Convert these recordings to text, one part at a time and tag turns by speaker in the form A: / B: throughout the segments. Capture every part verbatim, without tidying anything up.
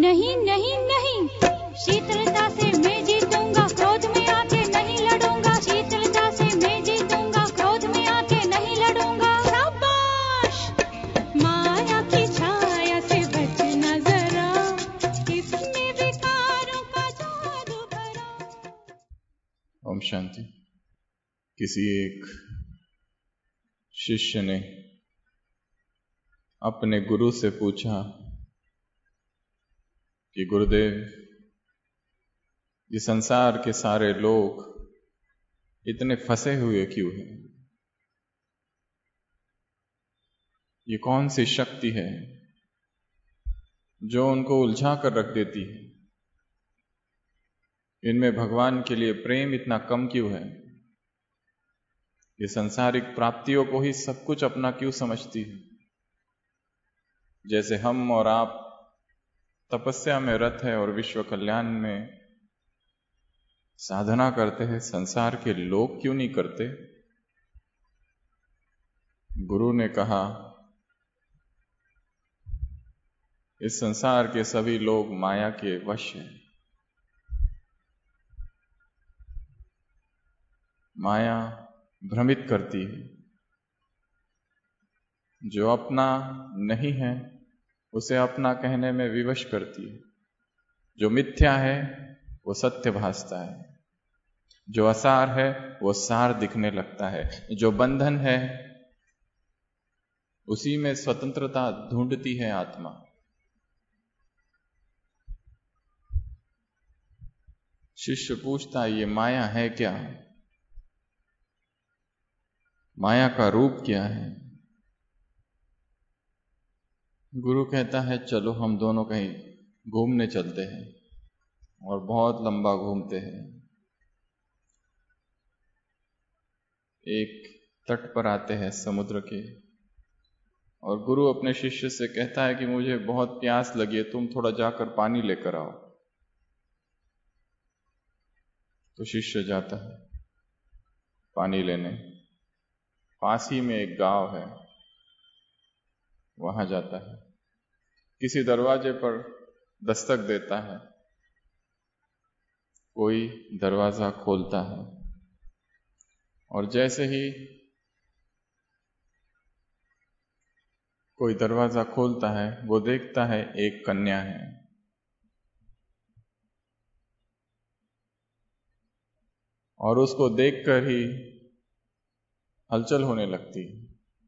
A: नहीं नहीं नहीं, शीतलता से मैं जीतूंगा, क्रोध में आके नहीं लड़ूंगा। शीतलता से मैं जीतूंगा, क्रोध में आके नहीं लड़ूंगा। शाबाश, माया की छाया से बचना जरा, इसमें विकारों का जादू भरा।
B: ओम शांति। किसी एक शिष्य ने अपने गुरु से पूछा कि गुरुदेव, ये संसार के सारे लोग इतने फंसे हुए क्यों हैं? ये कौन सी शक्ति है जो उनको उलझा कर रख देती है? इनमें भगवान के लिए प्रेम इतना कम क्यों है? ये संसारिक प्राप्तियों को ही सब कुछ अपना क्यों समझती है? जैसे हम और आप तपस्या में रत है और विश्व कल्याण में साधना करते हैं, संसार के लोग क्यों नहीं करते? गुरु ने कहा, इस संसार के सभी लोग माया के वश हैं। माया भ्रमित करती है। जो अपना नहीं है उसे अपना कहने में विवश करती है। जो मिथ्या है वो सत्य भासता है। जो असार है वो सार दिखने लगता है। जो बंधन है उसी में स्वतंत्रता ढूंढती है आत्मा। शिष्य पूछता है, ये माया है क्या? माया का रूप क्या है? गुरु कहता है, चलो हम दोनों कहीं घूमने चलते हैं, और बहुत लंबा घूमते हैं। एक तट पर आते हैं समुद्र के, और गुरु अपने शिष्य से कहता है कि मुझे बहुत प्यास लगी है, तुम थोड़ा जाकर पानी लेकर आओ। तो शिष्य जाता है पानी लेने। पास ही में एक गांव है, वहां जाता है। किसी दरवाजे पर दस्तक देता है। कोई दरवाजा खोलता है, और जैसे ही कोई दरवाजा खोलता है वो देखता है एक कन्या है। और उसको देखकर ही हलचल होने लगती है।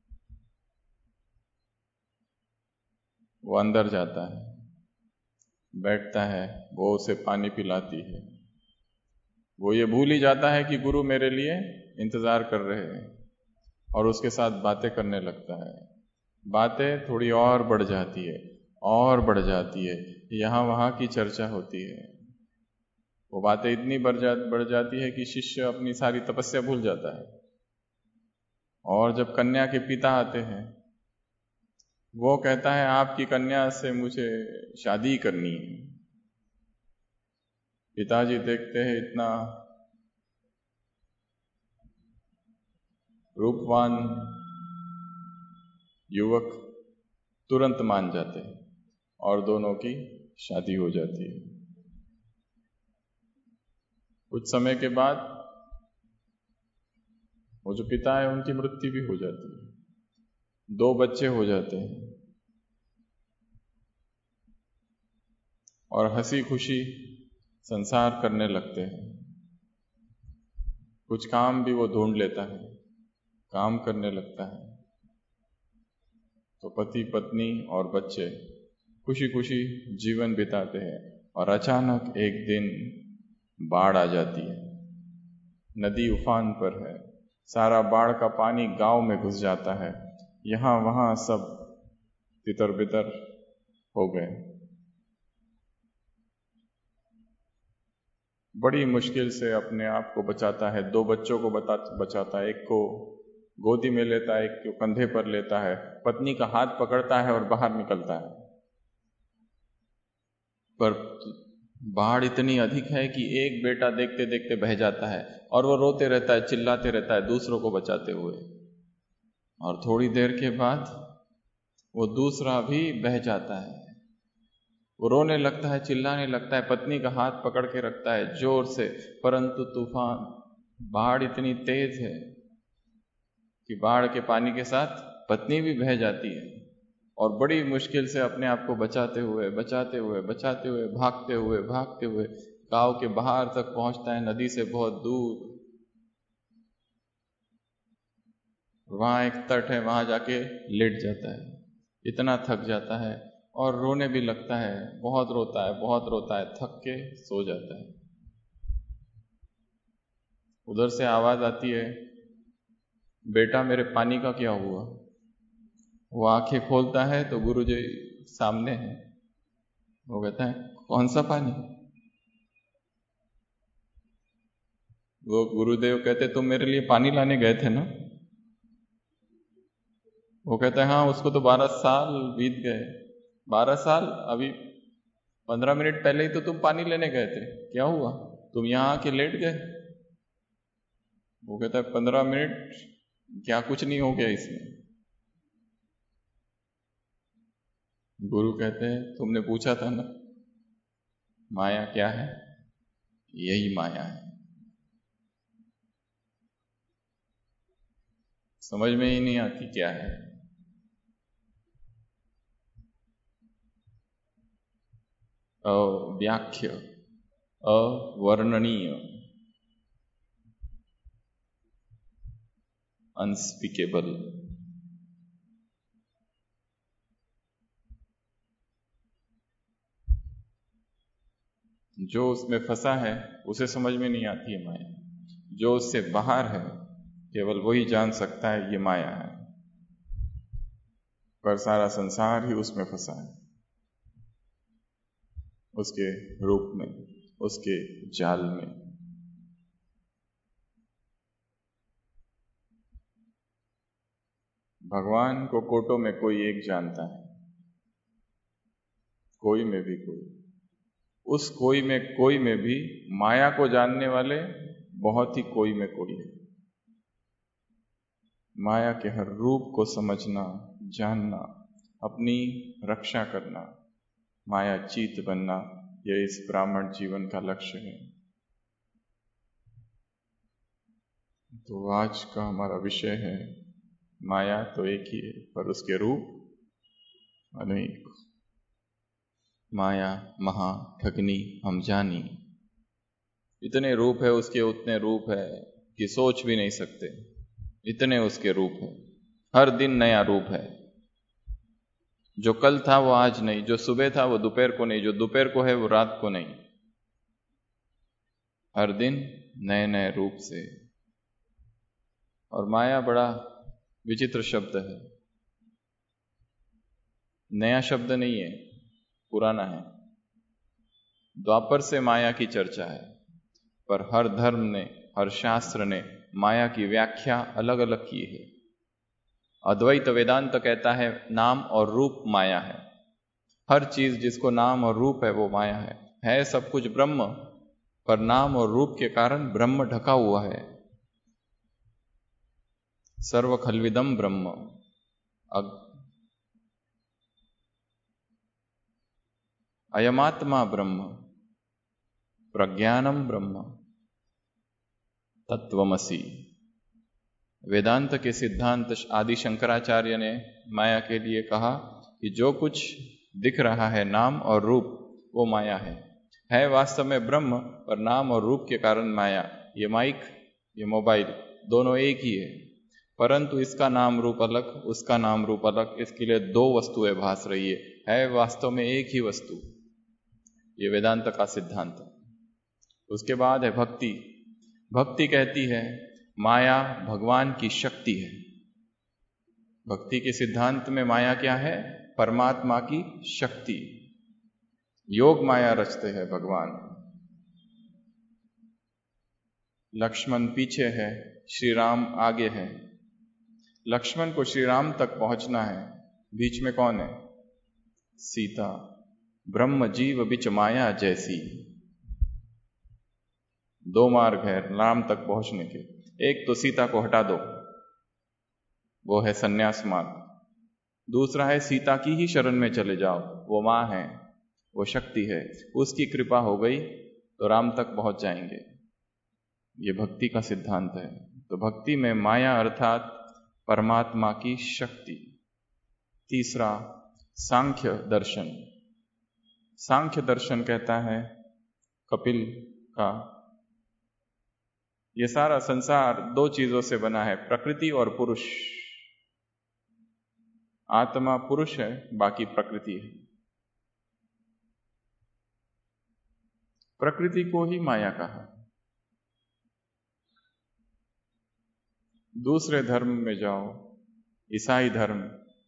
B: वो अंदर जाता है, बैठता है, वो उसे पानी पिलाती है। वो ये भूल ही जाता है कि गुरु मेरे लिए इंतजार कर रहे हैं, और उसके साथ बातें करने लगता है। बातें थोड़ी और बढ़ जाती है, और बढ़ जाती है, यहाँ वहाँ की चर्चा होती है। वो बातें इतनी बढ़ जा बढ़ जाती है कि शिष्य अपनी सारी तपस्या भूल जाता है। और जब कन्या के पिता आते हैं, वो कहता है, आपकी कन्या से मुझे शादी करनी है। पिताजी देखते हैं इतना रूपवान युवक, तुरंत मान जाते हैं, और दोनों की शादी हो जाती है। कुछ समय के बाद वो जो पिता है उनकी मृत्यु भी हो जाती है। दो बच्चे हो जाते हैं, और हंसी खुशी संसार करने लगते हैं। कुछ काम भी वो ढूंढ लेता है, काम करने लगता है। तो पति पत्नी और बच्चे खुशी खुशी जीवन बिताते हैं। और अचानक एक दिन बाढ़ आ जाती है। नदी उफान पर है। सारा बाढ़ का पानी गांव में घुस जाता है। यहाँ वहाँ सब तितर बितर हो गए। बड़ी मुश्किल से अपने आप को बचाता है। दो बच्चों को बता बचाता है। एक को गोदी में लेता है, एक को कंधे पर लेता है, पत्नी का हाथ पकड़ता है और बाहर निकलता है। पर बाढ़ इतनी अधिक है कि एक बेटा देखते देखते बह जाता है, और वो रोते रहता है, चिल्लाते रहता है दूसरों को बचाते हुए। और थोड़ी देर के बाद वो दूसरा भी बह जाता है। वो रोने लगता है, चिल्लाने लगता है, पत्नी का हाथ पकड़ के रखता है जोर से, परंतु तूफान, बाढ़ इतनी तेज है कि बाढ़ के पानी के साथ पत्नी भी बह जाती है और बड़ी मुश्किल से अपने आप को बचाते हुए बचाते हुए बचाते हुए भागते हुए भागते हुए गांव के बाहर तक पहुंचता है, नदी से बहुत दूर। वहां एक तट है, वहां जाके लेट जाता है, इतना थक जाता है और रोने भी लगता है, बहुत रोता है बहुत रोता है, थक के सो जाता है। उधर से आवाज आती है, बेटा मेरे पानी का क्या हुआ? वो आंखें खोलता है तो गुरुजी सामने है। वो कहता है, कौन सा पानी? वो गुरुदेव कहते, तुम मेरे लिए पानी लाने गए थे ना? वो कहता है, हाँ, उसको तो बारह साल बीत गए। बारह साल? अभी पंद्रह मिनट पहले ही तो तुम पानी लेने गए थे, क्या हुआ? तुम यहां आके लेट गए। वो कहता है, पंद्रह मिनट क्या, कुछ नहीं हो गया इसमें। गुरु कहते हैं, तुमने पूछा था ना माया क्या है? यही माया है। समझ में ही नहीं आती क्या है। अव्याख्य, अवर्णनीय, अनस्पीकेबल। जो उसमें फंसा है उसे समझ में नहीं आती है माया। जो उससे बाहर है केवल वही जान सकता है ये माया है, पर सारा संसार ही उसमें फंसा है, उसके रूप में, उसके जाल में। भगवान को कोटों में कोई एक जानता है, कोई में भी कोई। उस कोई में कोई में भी माया को जानने वाले बहुत ही कोई में कोई है। माया के हर रूप को समझना, जानना, अपनी रक्षा करना, मायाचीत बनना, यह इस ब्राह्मण जीवन का लक्ष्य है। तो आज का हमारा विषय है, माया तो एक ही है पर उसके रूप अनेक। माया महा ठगनी हम जानी। इतने रूप है उसके, उतने रूप है कि सोच भी नहीं सकते, इतने उसके रूप है। हर दिन नया रूप है। जो कल था वो आज नहीं, जो सुबह था वो दोपहर को नहीं, जो दोपहर को है वो रात को नहीं। हर दिन नए नए रूप से। और माया बड़ा विचित्र शब्द है। नया शब्द नहीं है, पुराना है। द्वापर से माया की चर्चा है, पर हर धर्म ने, हर शास्त्र ने माया की व्याख्या अलग अलग की है। अद्वैत वेदांत कहता है नाम और रूप माया है। हर चीज जिसको नाम और रूप है वो माया है। है सब कुछ ब्रह्म, पर नाम और रूप के कारण ब्रह्म ढका हुआ है। सर्व खल्विदम ब्रह्म, अयमात्मा ब्रह्म, प्रज्ञानम ब्रह्म, तत्वमसि। वेदांत के सिद्धांत आदि शंकराचार्य ने माया के लिए कहा कि जो कुछ दिख रहा है नाम और रूप वो माया है। है वास्तव में ब्रह्म, पर नाम और रूप के कारण माया। ये माइक, ये मोबाइल दोनों एक ही है, परंतु इसका नाम रूप अलग, उसका नाम रूप अलग। इसके लिए दो वस्तुएं भास रही है, है वास्तव में एक ही वस्तु। ये वेदांत का सिद्धांत। उसके बाद है भक्ति। भक्ति कहती है माया भगवान की शक्ति है। भक्ति के सिद्धांत में माया क्या है? परमात्मा की शक्ति। योग माया रचते हैं भगवान। लक्ष्मण पीछे है, श्री राम आगे है। लक्ष्मण को श्री राम तक पहुंचना है, बीच में कौन है? सीता। ब्रह्म जीव बिच माया जैसी। दो मार्ग है राम तक पहुंचने के। एक तो सीता को हटा दो, वो है सन्यास मार्ग। दूसरा है सीता की ही शरण में चले जाओ, वो मां है। वो शक्ति है, उसकी कृपा हो गई तो राम तक पहुंच जाएंगे। ये भक्ति का सिद्धांत है। तो भक्ति में माया अर्थात परमात्मा की शक्ति। तीसरा, सांख्य दर्शन। सांख्य दर्शन कहता है कपिल का, ये सारा संसार दो चीजों से बना है, प्रकृति और पुरुष। आत्मा पुरुष है, बाकी प्रकृति है। प्रकृति को ही माया कहा। दूसरे धर्म में जाओ, ईसाई धर्म,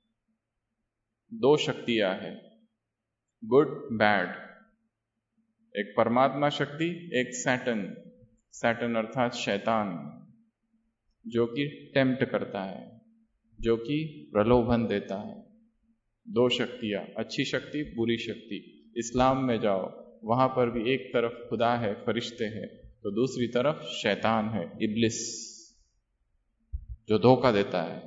B: दो शक्तियां हैं, गुड बैड। एक परमात्मा शक्ति, एक सैटन। सैटन अर्थात शैतान, जो कि टेम्प्ट करता है, जो कि प्रलोभन देता है। दो शक्तियां, अच्छी शक्ति, बुरी शक्ति। इस्लाम में जाओ, वहां पर भी एक तरफ खुदा है, फरिश्ते हैं, तो दूसरी तरफ शैतान है, इब्लिस, जो धोखा देता है।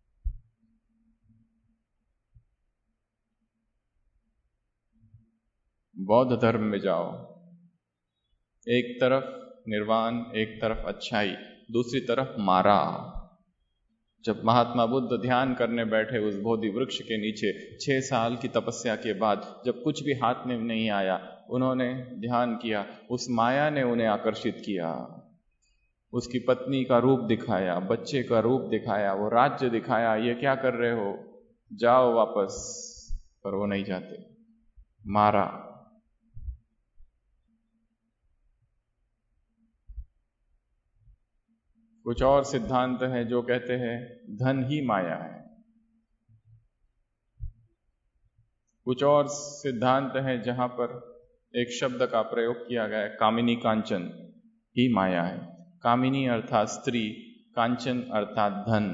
B: बौद्ध धर्म में जाओ, एक तरफ निर्वाण, एक तरफ अच्छाई, दूसरी तरफ मारा। जब महात्मा बुद्ध ध्यान करने बैठे उस बोधि वृक्ष के नीचे, छह साल की तपस्या के बाद, जब कुछ भी हाथ में नहीं आया, उन्होंने ध्यान किया, उस माया ने उन्हें आकर्षित किया। उसकी पत्नी का रूप दिखाया, बच्चे का रूप दिखाया, वो राज्य दिखाया, ये क्या कर रहे हो, जाओ वापस। पर वो नहीं जाते, मारा। कुछ और सिद्धांत है जो कहते हैं धन ही माया है। कुछ और सिद्धांत है जहां पर एक शब्द का प्रयोग किया गया है, कामिनी कांचन ही माया है। कामिनी अर्थात स्त्री, कांचन अर्थात धन,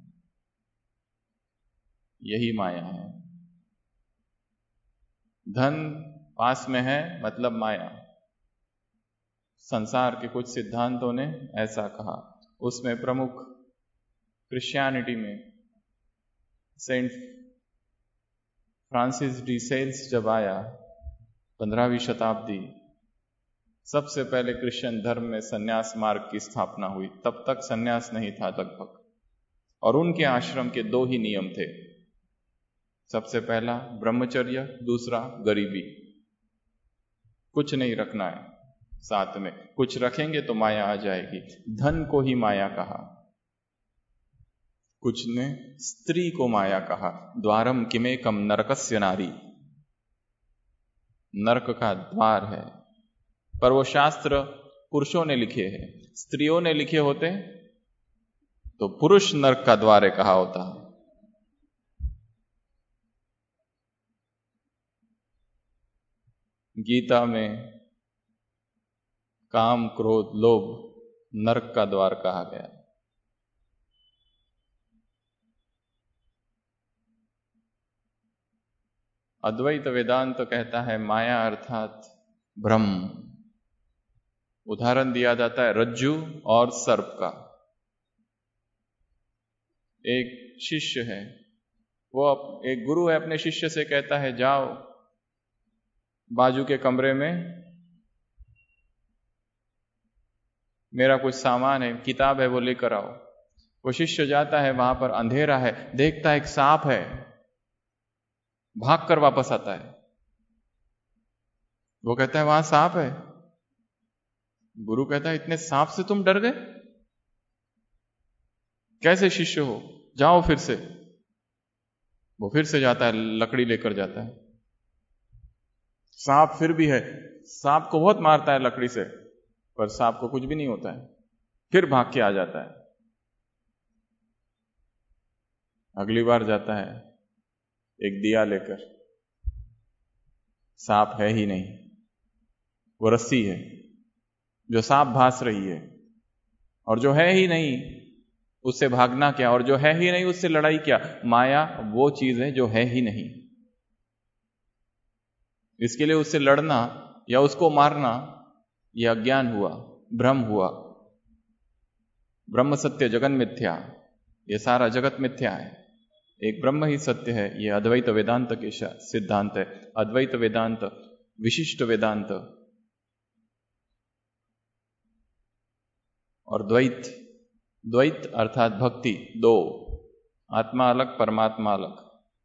B: यही माया है। धन पास में है मतलब माया। संसार के कुछ सिद्धांतों ने ऐसा कहा। उसमें प्रमुख क्रिश्चियनिटी में सेंट फ्रांसिस डी सेल्स जब आया, पंद्रहवीं शताब्दी, सबसे पहले क्रिश्चियन धर्म में सन्यास मार्ग की स्थापना हुई। तब तक सन्यास नहीं था लगभग, और उनके आश्रम के दो ही नियम थे। सबसे पहला ब्रह्मचर्य, दूसरा गरीबी। कुछ नहीं रखना है साथ में, कुछ रखेंगे तो माया आ जाएगी। धन को ही माया कहा। कुछ ने स्त्री को माया कहा। द्वारम किमेकम नरकस्य नारी, नरक का द्वार है। पर वो शास्त्र पुरुषों ने लिखे हैं, स्त्रियों ने लिखे होते तो पुरुष नरक का द्वार कहा होता। गीता में काम, क्रोध, लोभ नरक का द्वार कहा गया। अद्वैत वेदांत तो कहता है माया अर्थात ब्रह्म। उदाहरण दिया जाता है रज्जु और सर्प का। एक शिष्य है, वो एक गुरु है, अपने शिष्य से कहता है जाओ बाजू के कमरे में, मेरा कुछ सामान है, किताब है, वो लेकर आओ। वो शिष्य जाता है, वहां पर अंधेरा है, देखता है एक सांप है, भागकर वापस आता है। वो कहता है वहां सांप है। गुरु कहता है इतने सांप से तुम डर गए, कैसे शिष्य हो, जाओ फिर से। वो फिर से जाता है, लकड़ी लेकर जाता है, सांप फिर भी है। सांप को बहुत मारता है लकड़ी से, पर सांप को कुछ भी नहीं होता है। फिर भाग के आ जाता है। अगली बार जाता है एक दिया लेकर, सांप है ही नहीं, वो रस्सी है जो सांप भास रही है। और जो है ही नहीं उससे भागना क्या, और जो है ही नहीं उससे लड़ाई क्या। माया वो चीज है जो है ही नहीं, इसके लिए उससे लड़ना या उसको मारना यह अज्ञान हुआ, भ्रम हुआ। ब्रह्म सत्य जगन मिथ्या, ये सारा जगत मिथ्या है, एक ब्रह्म ही सत्य है। यह अद्वैत वेदांत के सिद्धांत है। अद्वैत वेदांत विशिष्ट वेदांत और द्वैत। द्वैत अर्थात भक्ति, दो, आत्मा अलग परमात्मा अलग।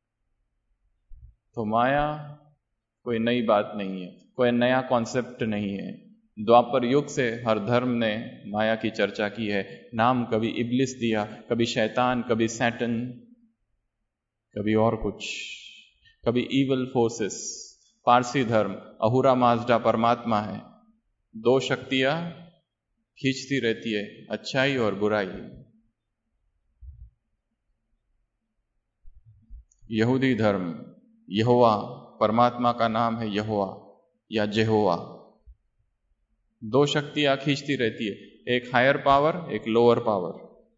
B: तो माया कोई नई बात नहीं है, कोई नया कॉन्सेप्ट नहीं है। द्वापर युग से हर धर्म ने माया की चर्चा की है। नाम कभी इब्लिस दिया, कभी शैतान, कभी सैटन, कभी और कुछ, कभी इवल फोर्सेस। पारसी धर्म अहुरा माजडा परमात्मा है, दो शक्तियां खींचती रहती है, अच्छाई और बुराई। यहूदी धर्म यहोवा, परमात्मा का नाम है यहोवा या जेहोवा। दो शक्तियां खींचती रहती है, एक हायर पावर, एक लोअर पावर।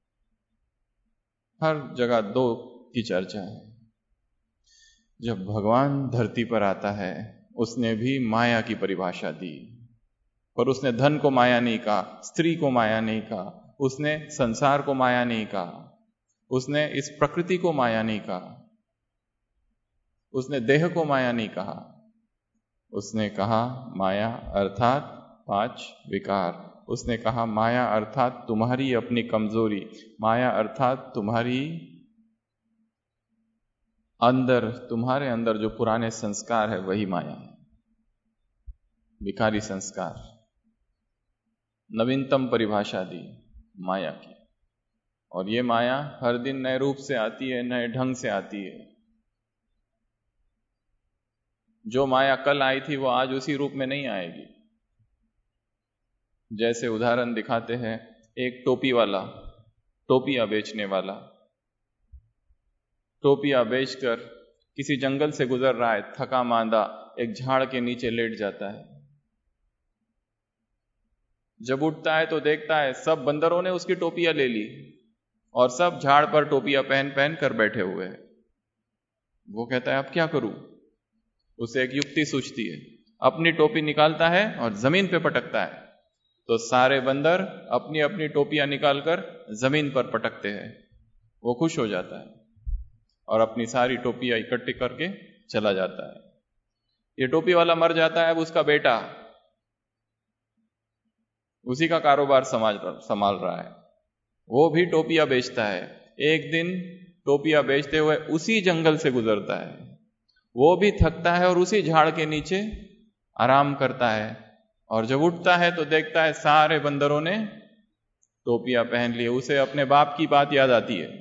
B: हर जगह दो की चर्चा है। जब भगवान धरती पर आता है, उसने भी माया की परिभाषा दी, पर उसने धन को माया नहीं कहा, स्त्री को माया नहीं कहा, उसने संसार को माया नहीं कहा, उसने इस प्रकृति को माया नहीं कहा, उसने देह को माया नहीं कहा। उसने कहा माया अर्थात पांच विकार। उसने कहा माया अर्थात तुम्हारी अपनी कमजोरी, माया अर्थात तुम्हारी अंदर, तुम्हारे अंदर जो पुराने संस्कार है वही माया है, विकारी संस्कार। नवीनतम परिभाषा दी माया की। और ये माया हर दिन नए रूप से आती है, नए ढंग से आती है। जो माया कल आई थी वो आज उसी रूप में नहीं आएगी। जैसे उदाहरण दिखाते हैं, एक टोपी वाला, टोपियां बेचने वाला, टोपियां बेचकर किसी जंगल से गुजर रहा है, थका मांदा एक झाड़ के नीचे लेट जाता है। जब उठता है तो देखता है सब बंदरों ने उसकी टोपियां ले ली और सब झाड़ पर टोपियां पहन पहन कर बैठे हुए हैं। वो कहता है अब क्या करूं? उसे एक युक्ति सूझती है, अपनी टोपी निकालता है और जमीन पे पटकता है, तो सारे बंदर अपनी अपनी टोपियां निकालकर जमीन पर पटकते हैं। वो खुश हो जाता है और अपनी सारी टोपियां इकट्ठी करके चला जाता है। ये टोपी वाला मर जाता है, अब उसका बेटा उसी का कारोबार संभाल संभाल रहा है। वो भी टोपियां बेचता है। एक दिन टोपियां बेचते हुए उसी जंगल से गुजरता है। वो भी थकता है और उसी झाड़ के नीचे आराम करता है, और जब उठता है तो देखता है सारे बंदरों ने टोपियां पहन ली। उसे अपने बाप की बात याद आती है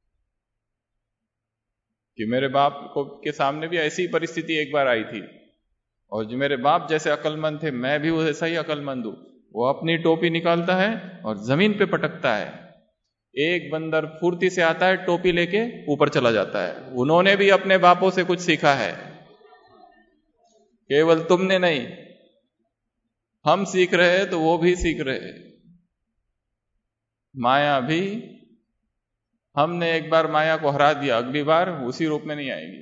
B: कि मेरे बाप को के सामने भी ऐसी परिस्थिति एक बार आई थी, और जो मेरे बाप जैसे अक्लमंद थे, मैं भी वैसा ही अक्लमंद हूं। वो अपनी टोपी निकालता है और जमीन पे पटकता है। एक बंदर फुर्ती से आता है, टोपी लेके ऊपर चला जाता है। उन्होंने भी अपने बापों से कुछ सीखा है, केवल तुमने नहीं, हम सीख रहे हैं तो वो भी सीख रहे हैं। माया भी, हमने एक बार माया को हरा दिया, अगली बार उसी रूप में नहीं आएगी,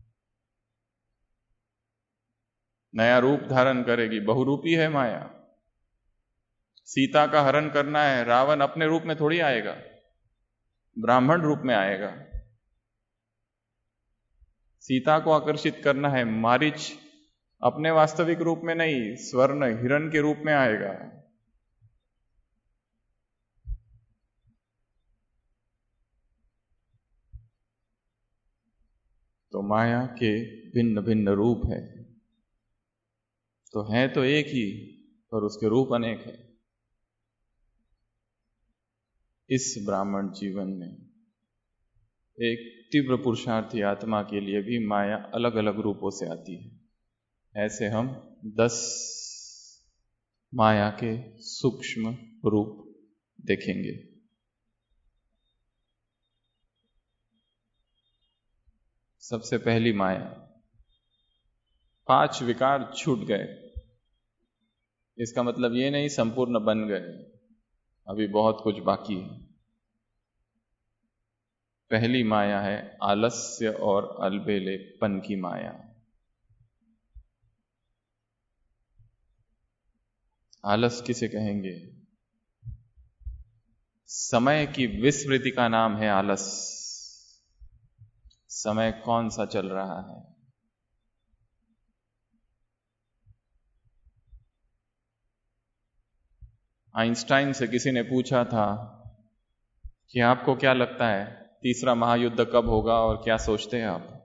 B: नया रूप धारण करेगी। बहुरूपी है माया। सीता का हरण करना है, रावण अपने रूप में थोड़ी आएगा, ब्राह्मण रूप में आएगा। सीता को आकर्षित करना है, मारीच अपने वास्तविक रूप में नहीं, स्वर्ण हिरण के रूप में आएगा। तो माया के भिन्न भिन्न रूप है, तो है तो एक ही, पर उसके रूप अनेक है। इस ब्राह्मण जीवन में एक तीव्र पुरुषार्थी आत्मा के लिए भी माया अलग अलग रूपों से आती है। ऐसे हम दस माया के सूक्ष्म रूप देखेंगे। सबसे पहली माया, पांच विकार छूट गए। इसका मतलब ये नहीं संपूर्ण बन गए, अभी बहुत कुछ बाकी है। पहली माया है आलस्य और अलबेलेपन की माया। आलस किसे कहेंगे? समय की विस्मृति का नाम है आलस। समय कौन सा चल रहा है, आइंस्टाइन से किसी ने पूछा था कि आपको क्या लगता है तीसरा महायुद्ध कब होगा और क्या सोचते हैं आप?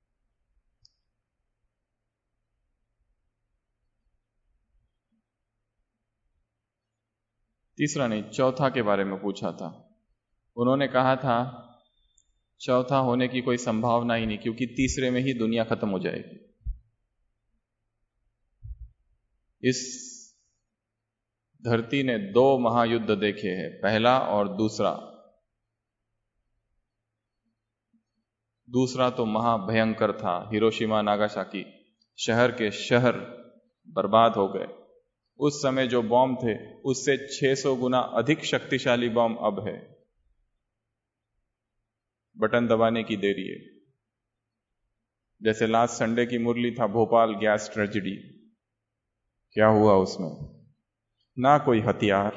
B: तीसरा नहीं, चौथा के बारे में पूछा था। उन्होंने कहा था चौथा होने की कोई संभावना ही नहीं, क्योंकि तीसरे में ही दुनिया खत्म हो जाएगी। इस धरती ने दो महायुद्ध देखे हैं, पहला और दूसरा। दूसरा तो महाभयंकर था, हिरोशिमा नागासाकी, शहर के शहर बर्बाद हो गए। उस समय जो बॉम्ब थे उससे छह सौ गुना अधिक शक्तिशाली बॉम्ब अब है, बटन दबाने की देरी है। जैसे लास्ट संडे की मुरली था भोपाल गैस ट्रेजेडी, क्या हुआ उसमें? ना कोई हथियार,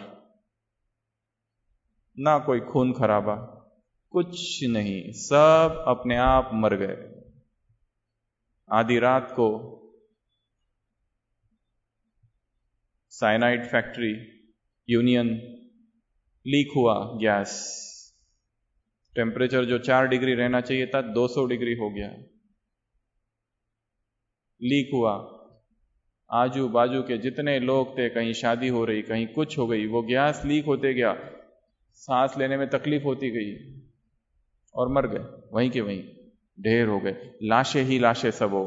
B: ना कोई खून खराबा, कुछ नहीं, सब अपने आप मर गए। आधी रात को साइनाइड फैक्ट्री यूनियन लीक हुआ गैस। टेम्परेचर जो चार डिग्री रहना चाहिए था दो सौ डिग्री हो गया, लीक हुआ। आजू बाजू के जितने लोग थे, कहीं शादी हो रही, कहीं कुछ हो गई, वो गैस लीक होते गया, सांस लेने में तकलीफ होती गई और मर गए, वहीं के वहीं ढेर हो गए, लाशें ही लाशें सब हो।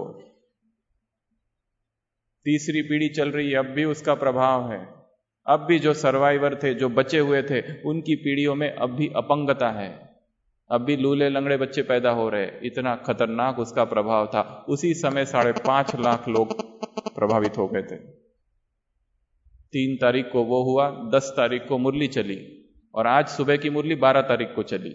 B: तीसरी पीढ़ी चल रही है, अब भी उसका प्रभाव है। अब भी जो सर्वाइवर थे, जो बचे हुए थे, उनकी पीढ़ियों में अब भी अपंगता है, अब भी लूले लंगड़े बच्चे पैदा हो रहे। इतना खतरनाक उसका प्रभाव था। उसी समय साढ़े पांच लाख लोग प्रभावित हो गए थे। तीन तारीख को वो हुआ, दस तारीख को मुरली चली और आज सुबह की मुरली बारह तारीख को चली,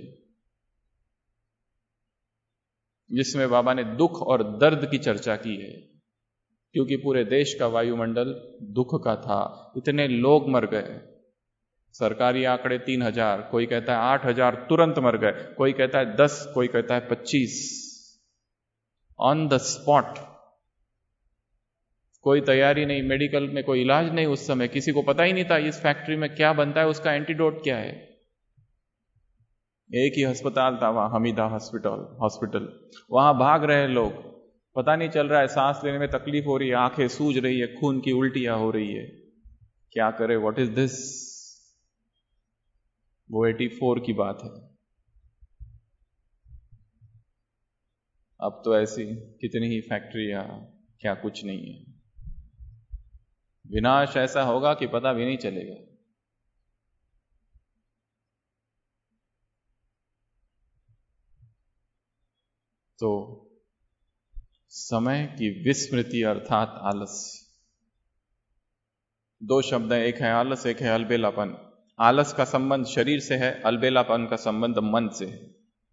B: जिसमें बाबा ने दुख और दर्द की चर्चा की है, क्योंकि पूरे देश का वायुमंडल दुख का था। इतने लोग मर गए। सरकारी आंकड़े तीन हजार, कोई कहता है आठ हजार तुरंत मर गए, कोई कहता है दस, कोई कहता है पच्चीस, ऑन द स्पॉट। कोई तैयारी नहीं, मेडिकल में कोई इलाज नहीं। उस समय किसी को पता ही नहीं था इस फैक्ट्री में क्या बनता है, उसका एंटीडोट क्या है। एक ही अस्पताल था वहां, हमीदा हॉस्पिटल हॉस्पिटल वहां भाग रहे लोग, पता नहीं चल रहा है, सांस लेने में तकलीफ हो रही है, आंखें सूज रही है, खून की उल्टियां हो रही है, क्या करे, व्हाट इज दिस। वो चौरासी की बात है। अब तो ऐसी कितनी ही फैक्ट्रियां, क्या कुछ नहीं है। विनाश ऐसा होगा कि पता भी नहीं चलेगा। तो समय की विस्मृति अर्थात आलस्य। दो शब्द हैं, एक है आलस, एक है अलबेलापन। आलस का संबंध शरीर से है, अलबेलापन का संबंध मन से है।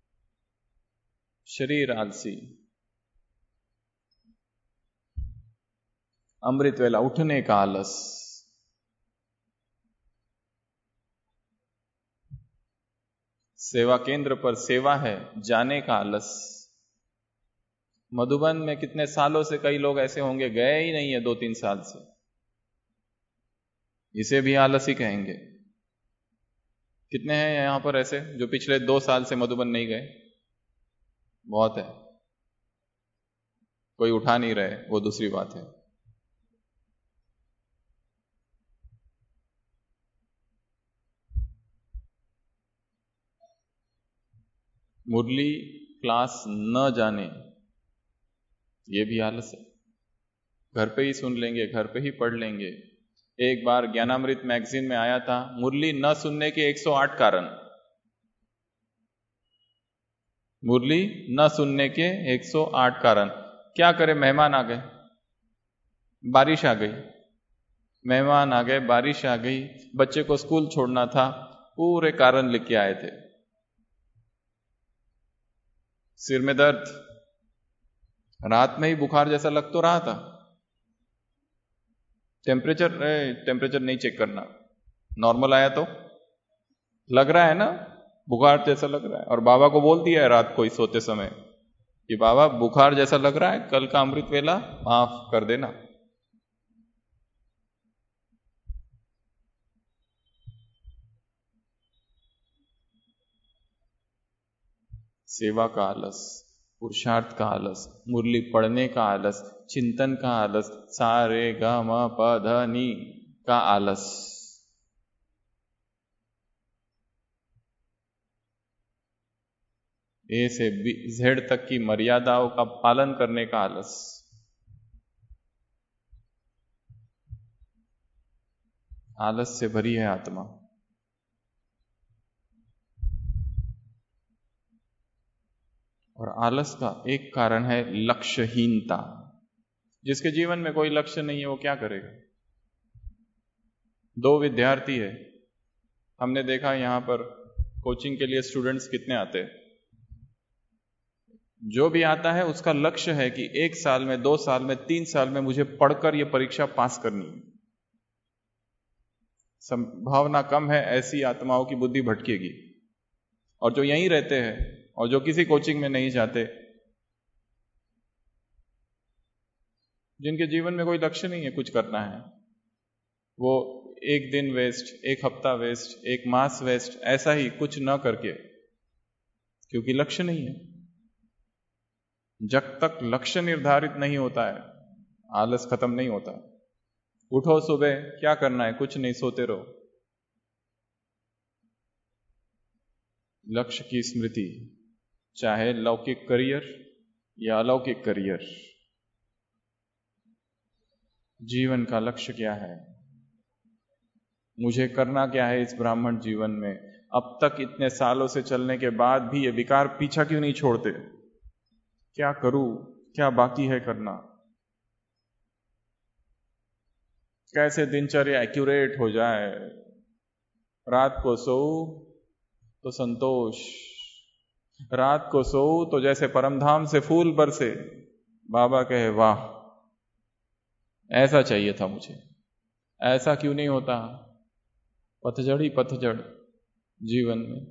B: शरीर आलसी, अमृत वेला उठने का आलस, सेवा केंद्र पर सेवा है जाने का आलस। मधुबन में कितने सालों से कई लोग ऐसे होंगे गए ही नहीं है, दो तीन साल से, इसे भी आलसी कहेंगे। कितने हैं यहां पर ऐसे जो पिछले दो साल से मधुबन नहीं गए? बहुत है। कोई उठा नहीं रहे, वो दूसरी बात है। मुरली क्लास न जाने, ये भी आलस है। घर पे ही सुन लेंगे, घर पे ही पढ़ लेंगे। एक बार ज्ञानामृत मैगजीन में आया था, मुरली न सुनने के एक सौ आठ कारण। मुरली न सुनने के एक सौ आठ कारण। क्या करे, मेहमान आ गए, बारिश आ गई, मेहमान आ गए, बारिश आ गई, बच्चे को स्कूल छोड़ना था, पूरे कारण लिख के आए थे। सिर में दर्द, रात में ही बुखार जैसा लग तो रहा था। टेम्परेचर टेम्परेचर नहीं चेक करना, नॉर्मल आया तो लग रहा है ना बुखार जैसा लग रहा है। और बाबा को बोल दिया है रात को ही सोते समय कि बाबा बुखार जैसा लग रहा है, कल का अमृत वेला माफ कर देना। सेवा का आलस, पुरुषार्थ का आलस, मुरली पढ़ने का आलस, चिंतन का आलस, सारे ग म प ध नि का आलस। ए से जेड तक की मर्यादाओं का पालन करने का आलस। आलस से भरी है आत्मा। और आलस का एक कारण है लक्ष्यहीनता। जिसके जीवन में कोई लक्ष्य नहीं है वो क्या करेगा? दो विद्यार्थी है, हमने देखा यहां पर कोचिंग के लिए स्टूडेंट्स कितने आते हैं। जो भी आता है उसका लक्ष्य है कि एक साल में, दो साल में, तीन साल में मुझे पढ़कर ये परीक्षा पास करनी है। संभावना कम है ऐसी आत्माओं की बुद्धि भटकेगी। और जो यहीं रहते हैं और जो किसी कोचिंग में नहीं जाते, जिनके जीवन में कोई लक्ष्य नहीं है कुछ करना है, वो एक दिन वेस्ट, एक हफ्ता वेस्ट, एक मास वेस्ट, ऐसा ही कुछ न करके, क्योंकि लक्ष्य नहीं है। जब तक लक्ष्य निर्धारित नहीं होता है आलस खत्म नहीं होता। उठो सुबह, क्या करना है? कुछ नहीं, सोते रहो। लक्ष्य की स्मृति, चाहे लौकिक करियर या अलौकिक करियर, जीवन का लक्ष्य क्या है? मुझे करना क्या है इस ब्राह्मण जीवन में? अब तक इतने सालों से चलने के बाद भी ये विकार पीछा क्यों नहीं छोड़ते? क्या करूं? क्या बाकी है करना? कैसे दिनचर्या एक्यूरेट हो जाए? रात को सोऊं तो संतोष, रात को सोऊं तो जैसे परमधाम से फूल बरसे, बाबा कहे वाह, ऐसा चाहिए था मुझे। ऐसा क्यों नहीं होता? पतझड़ ही पतझड़ जीवन में।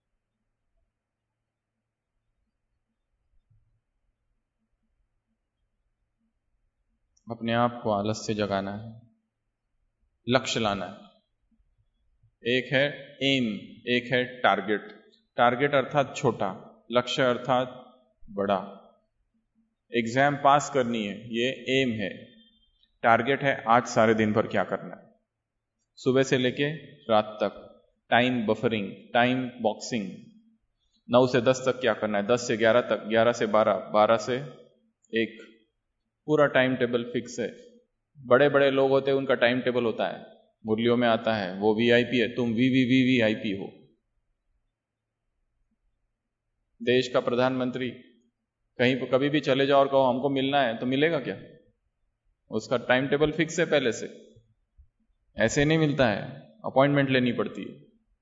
B: अपने आप को आलस से जगाना है, लक्ष्य लाना है। एक है एम, एक है टारगेट। टारगेट अर्थात छोटा, लक्ष्य अर्थात बड़ा। एग्जाम पास करनी है, ये एम है। टारगेट है आज सारे दिन भर क्या करना है, सुबह से लेके रात तक। Time buffering, time boxing. नौ से दस तक क्या करना है, दस से ग्यारह तक, ग्यारह से बारह, बारह से एक। पूरा टाइम टेबल फिक्स है। बड़े बड़े लोग होते हैं, उनका टाइम टेबल होता है, मुरलियों में आता है, वो वीआईपी है, तुम V V V V I P हो। देश का प्रधानमंत्री कहीं पर कभी भी चले जाओ और कहो हमको मिलना है, तो मिलेगा क्या? उसका टाइम टेबल फिक्स है पहले से, ऐसे नहीं मिलता है, अपॉइंटमेंट लेनी पड़ती है।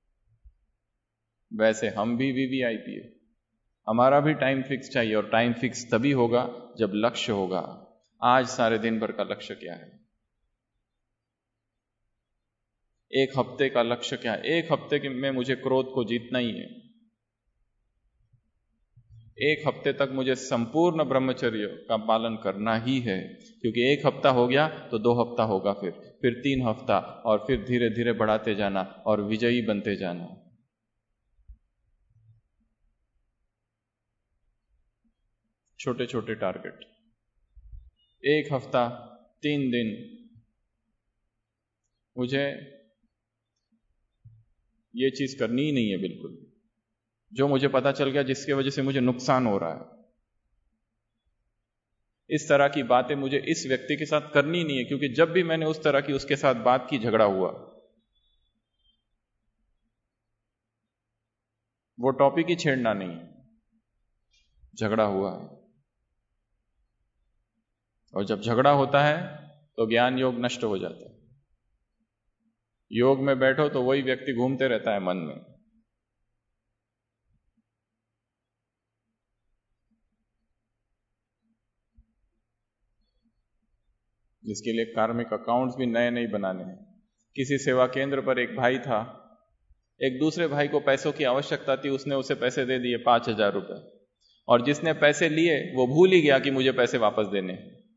B: वैसे हम भी वी वी आई पी है, हमारा भी टाइम फिक्स चाहिए। और टाइम फिक्स तभी होगा जब लक्ष्य होगा। आज सारे दिन भर का लक्ष्य क्या है? एक हफ्ते का लक्ष्य क्या है? एक हफ्ते में मुझे क्रोध को जीतना ही है। एक हफ्ते तक मुझे संपूर्ण ब्रह्मचर्य का पालन करना ही है, क्योंकि एक हफ्ता हो गया तो दो हफ्ता होगा, फिर फिर तीन हफ्ता, और फिर धीरे धीरे बढ़ाते जाना और विजयी बनते जाना। छोटे छोटे टारगेट। एक हफ्ता, तीन दिन मुझे ये चीज करनी ही नहीं है बिल्कुल, जो मुझे पता चल गया जिसकी वजह से मुझे नुकसान हो रहा है। इस तरह की बातें मुझे इस व्यक्ति के साथ करनी नहीं है, क्योंकि जब भी मैंने उस तरह की उसके साथ बात की, झगड़ा हुआ। वो टॉपिक ही छेड़ना नहीं है, झगड़ा हुआ है। और जब झगड़ा होता है तो ज्ञान योग नष्ट हो जाता है। योग में बैठो तो वही व्यक्ति घूमते रहता है मन में। जिसके लिए कार्मिक अकाउंट्स भी नए नए बनाने हैं। किसी सेवा केंद्र पर एक भाई था, एक दूसरे भाई को पैसों की आवश्यकता थी, उसने उसे पैसे दे दिए पांच हजार रुपए, और जिसने पैसे लिए वो भूल ही गया कि मुझे पैसे वापस देने।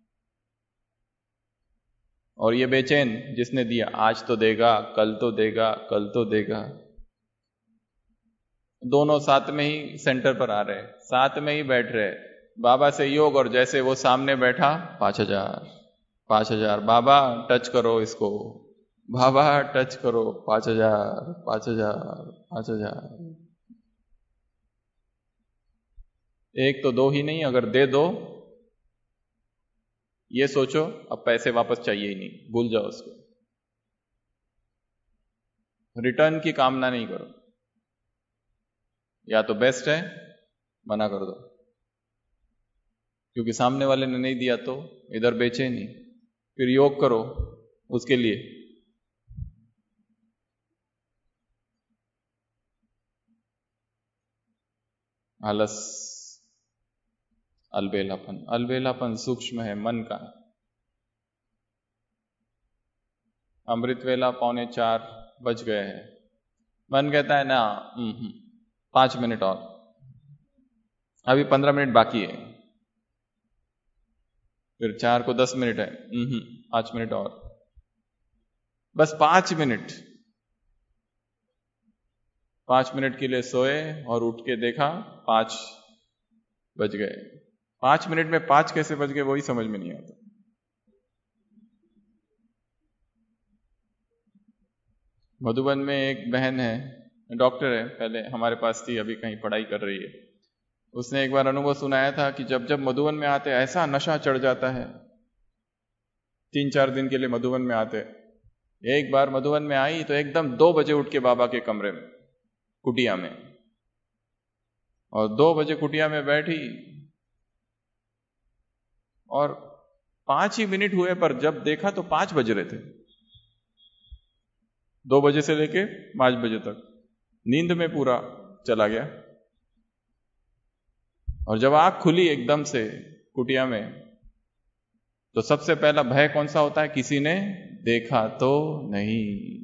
B: और ये बेचैन जिसने दिया, आज तो देगा, कल तो देगा, कल तो देगा। दोनों साथ में ही सेंटर पर आ रहे, साथ में ही बैठ रहे, बाबा से योग, और जैसे वो सामने बैठा पांच हजार पांच हजार बाबा टच करो इसको, बाबा टच करो, पांच हजार पांच हजार पांच हजार एक तो दो ही नहीं, अगर दे दो ये सोचो अब पैसे वापस चाहिए ही नहीं, भूल जाओ उसको, रिटर्न की कामना नहीं करो। या तो बेस्ट है मना कर दो, क्योंकि सामने वाले ने नहीं दिया तो इधर बेचे नहीं, फिर योग करो उसके लिए। आलस, अलबेलापन, अलबेलापन सूक्ष्म है मन का। अमृत वेला पौने चार बज गए हैं, मन कहता है ना पांच मिनट और, अभी पंद्रह मिनट बाकी है, फिर चार को दस मिनट है, पांच मिनट और, बस पांच मिनट। पांच मिनट के लिए सोए और उठ के देखा पांच बज गए। पांच मिनट में पांच कैसे बज गए वही समझ में नहीं आता। मधुबन में एक बहन है, डॉक्टर है, पहले हमारे पास थी, अभी कहीं पढ़ाई कर रही है। उसने एक बार अनुभव सुनाया था कि जब जब मधुबन में आते ऐसा नशा चढ़ जाता है, तीन चार दिन के लिए मधुबन में आते। एक बार मधुबन में आई तो एकदम दो बजे उठ के बाबा के कमरे में, कुटिया में, और दो बजे कुटिया में बैठी, और पांच ही मिनट हुए पर जब देखा तो पांच बज रहे थे। दो बजे से लेके पांच बजे तक नींद में पूरा चला गया। और जब आंख खुली एकदम से कुटिया में, तो सबसे पहला भय कौन सा होता है? किसी ने देखा तो नहीं।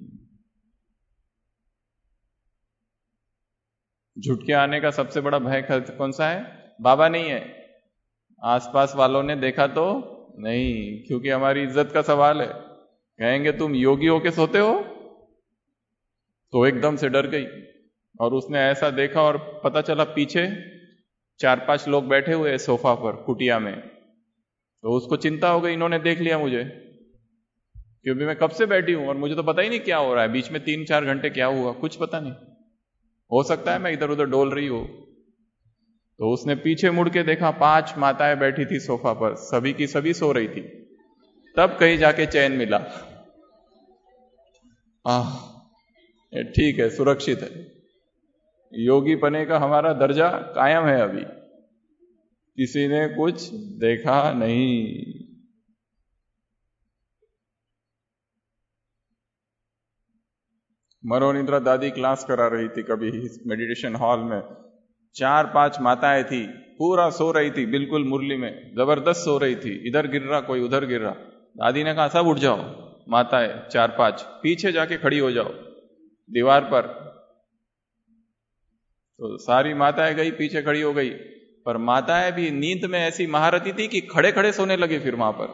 B: झुटके आने का सबसे बड़ा भय कौन सा है? बाबा नहीं है, आसपास वालों ने देखा तो नहीं, क्योंकि हमारी इज्जत का सवाल है। कहेंगे तुम योगी होके सोते हो, तो एकदम से डर गई। और उसने ऐसा देखा और पता चला पीछे चार पांच लोग बैठे हुए सोफा पर कुटिया में, तो उसको चिंता हो गई, इन्होंने देख लिया मुझे, क्योंकि मैं कब से बैठी हूं और मुझे तो पता ही नहीं क्या हो रहा है, बीच में तीन चार घंटे क्या हुआ कुछ पता नहीं, हो सकता है मैं इधर उधर डोल रही हूं। तो उसने पीछे मुड़ के देखा, पांच माताएं बैठी थी सोफा पर, सभी की सभी सो रही थी। तब कहीं जाके चैन मिला, आह ठीक है, सुरक्षित है, योगी बने का हमारा दर्जा कायम है, अभी किसी ने कुछ देखा नहीं। मनोनिद्रा दादी क्लास करा रही थी कभी मेडिटेशन हॉल में, चार पांच माताएं थी, पूरा सो रही थी, बिल्कुल मुरली में जबरदस्त सो रही थी, इधर गिर रहा कोई उधर गिर रहा। दादी ने कहा सब उठ जाओ, माताएं चार पांच पीछे जाके खड़ी हो जाओ दीवार पर। तो सारी माताएं गई, पीछे खड़ी हो गई, पर माताएं भी नींद में ऐसी महारथी थी कि खड़े खड़े सोने लगे फिर वहां पर।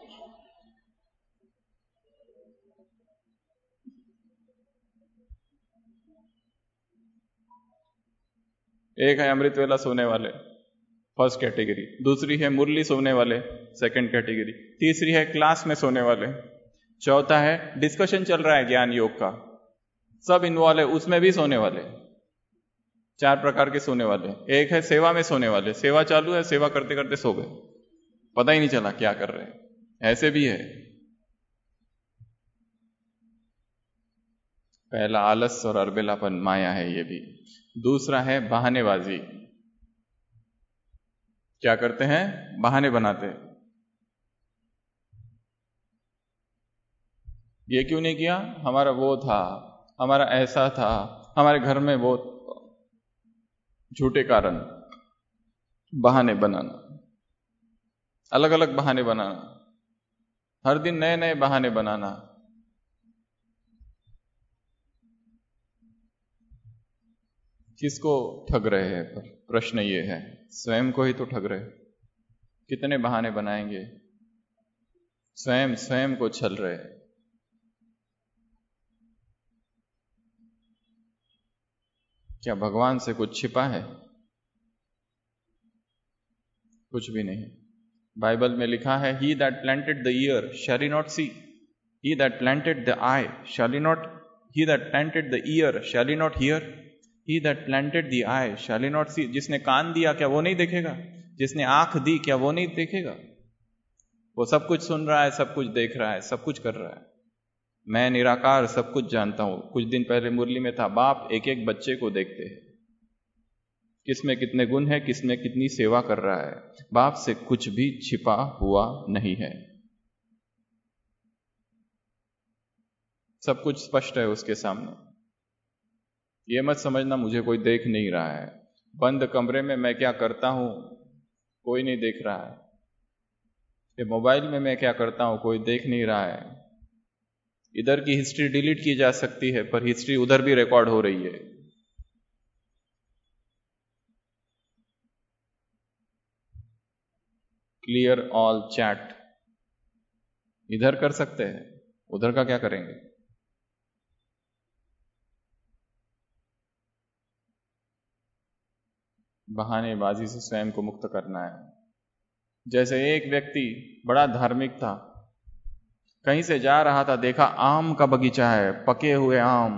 B: एक है अमृत वेला सोने वाले, फर्स्ट कैटेगरी, दूसरी है मुरली सोने वाले, सेकंड कैटेगरी, तीसरी है क्लास में सोने वाले, चौथा है डिस्कशन चल रहा है ज्ञान योग का, सब इन्वॉल्व है, उसमें भी सोने वाले। चार प्रकार के सोने वाले। एक है सेवा में सोने वाले, सेवा चालू है, सेवा करते करते सो गए, पता ही नहीं चला क्या कर रहे हैं, ऐसे भी है। पहला आलस और अलबेलापन, माया है ये भी। दूसरा है बहानेबाजी, क्या करते हैं? बहाने बनाते हैं। ये क्यों नहीं किया? हमारा वो था, हमारा ऐसा था, हमारे घर में वो, झूठे कारण, बहाने बनाना, अलग अलग बहाने बनाना, हर दिन नए नए बहाने बनाना। किसको ठग रहे हैं? पर प्रश्न ये है, स्वयं को ही तो ठग रहे। कितने बहाने बनाएंगे? स्वयं स्वयं को छल रहे। क्या भगवान से कुछ छिपा है? कुछ भी नहीं। बाइबल में लिखा है, he that planted the ear shall he not see, he that planted the eye shall he not, he that planted the ear shall he not hear, he that planted the eye shall he not see. जिसने कान दिया क्या वो नहीं देखेगा? जिसने आंख दी क्या वो नहीं देखेगा? वो सब कुछ सुन रहा है, सब कुछ देख रहा है, सब कुछ कर रहा है। मैं निराकार सब कुछ जानता हूं। कुछ दिन पहले मुरली में था, बाप एक एक बच्चे को देखते हैं, किसमें कितने गुण है, किसमें कितनी सेवा कर रहा है। बाप से कुछ भी छिपा हुआ नहीं है, सब कुछ स्पष्ट है उसके सामने। ये मत समझना मुझे कोई देख नहीं रहा है। बंद कमरे में मैं क्या करता हूं कोई नहीं देख रहा है, ये मोबाइल में मैं क्या करता हूं कोई देख नहीं रहा है। इधर की हिस्ट्री डिलीट की जा सकती है, पर हिस्ट्री उधर भी रिकॉर्ड हो रही है। क्लियर ऑल चैट इधर कर सकते हैं, उधर का क्या करेंगे? बहानेबाजी से स्वयं को मुक्त करना है। जैसे एक व्यक्ति बड़ा धार्मिक था, कहीं से जा रहा था, देखा आम का बगीचा है, पके हुए आम,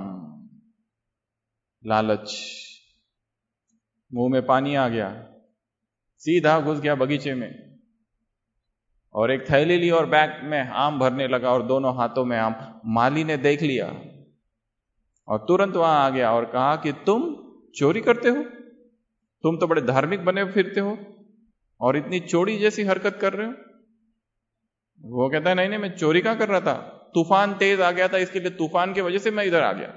B: लालच, मुंह में पानी आ गया, सीधा घुस गया बगीचे में और एक थैली ली और बैग में आम भरने लगा और दोनों हाथों में आम। माली ने देख लिया और तुरंत वहां आ गया और कहा कि तुम चोरी करते हो, तुम तो बड़े धार्मिक बने फिरते हो और इतनी चोरी जैसी हरकत कर रहे हो। वो कहता है नहीं नहीं, मैं चोरी क्या कर रहा था, तूफान तेज आ गया था, इसके लिए तूफान की वजह से मैं इधर आ गया।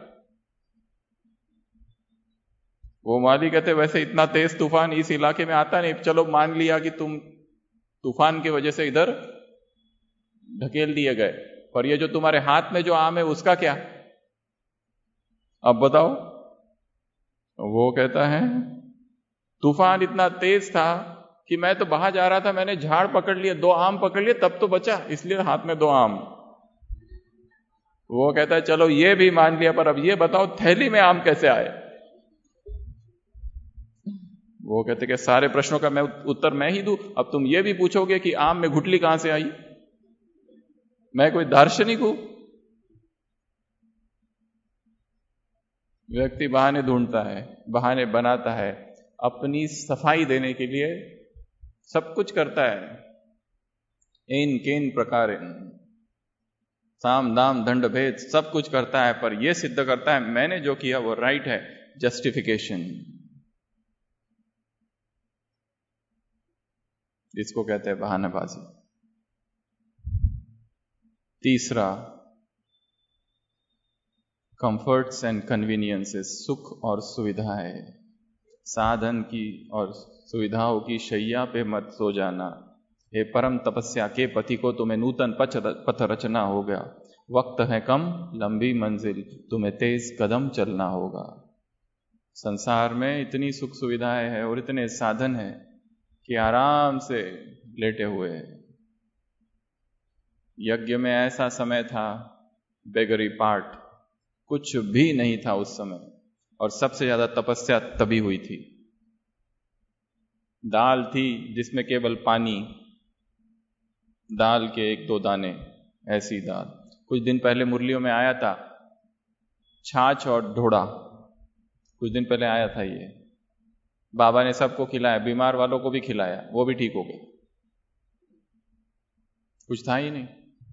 B: वो माली कहते वैसे इतना तेज तूफान इस इलाके में आता नहीं, चलो मान लिया कि तुम तूफान की वजह से इधर ढकेल दिए गए, पर ये जो तुम्हारे हाथ में जो आम है उसका क्या, अब बताओ। वो कहता है तूफान इतना तेज था कि मैं तो बाहर जा रहा था, मैंने झाड़ पकड़ लिए, दो आम पकड़ लिए, तब तो बचा, इसलिए हाथ में दो आम। वो कहता है चलो ये भी मान लिया, पर अब ये बताओ थैली में आम कैसे आए? वो कहते कि सारे प्रश्नों का मैं उत्तर मैं ही दूं, अब तुम ये भी पूछोगे कि आम में गुठली कहां से आई? मैं कोई दार्शनिक हूं? व्यक्ति बहाने ढूंढता है, बहाने बनाता है, अपनी सफाई देने के लिए सब कुछ करता है। इन किन प्रकार साम दाम दंड भेद सब कुछ करता है, पर यह सिद्ध करता है मैंने जो किया वो राइट है, जस्टिफिकेशन। इसको कहते हैं बहानेबाजी। तीसरा, कंफर्ट्स एंड कन्वीनियंसेस, सुख और सुविधाएं। साधन की और सुविधाओं की शैया पे मत सो जाना। हे परम तपस्या के पति को तुम्हें नूतन पथ रचना होगा। वक्त है कम, लंबी मंजिल, तुम्हें तेज कदम चलना होगा। संसार में इतनी सुख सुविधाएं हैं और इतने साधन हैं कि आराम से लेटे हुए हैं। यज्ञ में ऐसा समय था, बेगरी पार्ट, कुछ भी नहीं था उस समय, और सबसे ज्यादा तपस्या तभी हुई थी। दाल थी जिसमें केवल पानी, दाल के एक दो दाने, ऐसी दाल। कुछ दिन पहले मुरलियों में आया था छाछ और ढोड़ा, कुछ दिन पहले आया था ये। बाबा ने सबको खिलाया, बीमार वालों को भी खिलाया, वो भी ठीक हो गए। कुछ था ही नहीं।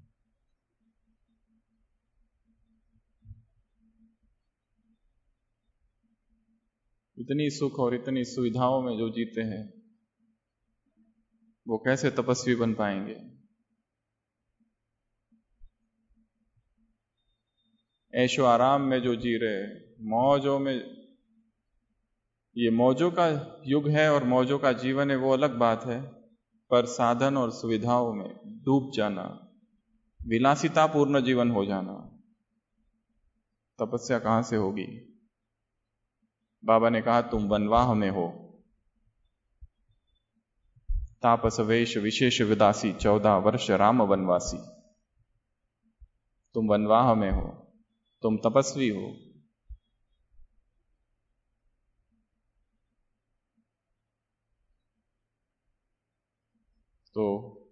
B: इतनी सुख और इतनी सुविधाओं में जो जीते हैं वो कैसे तपस्वी बन पाएंगे? ऐशो आराम में जो जी रहे, मौजों में, ये मौजों का युग है और मौजों का जीवन है, वो अलग बात है, पर साधन और सुविधाओं में डूब जाना, विलासितापूर्ण जीवन हो जाना, तपस्या कहां से होगी? बाबा ने कहा तुम वनवाह में हो। तापस वेश विशेष विदासी, चौदह वर्ष राम वनवासी। तुम वनवाह में हो, तुम तपस्वी हो। तो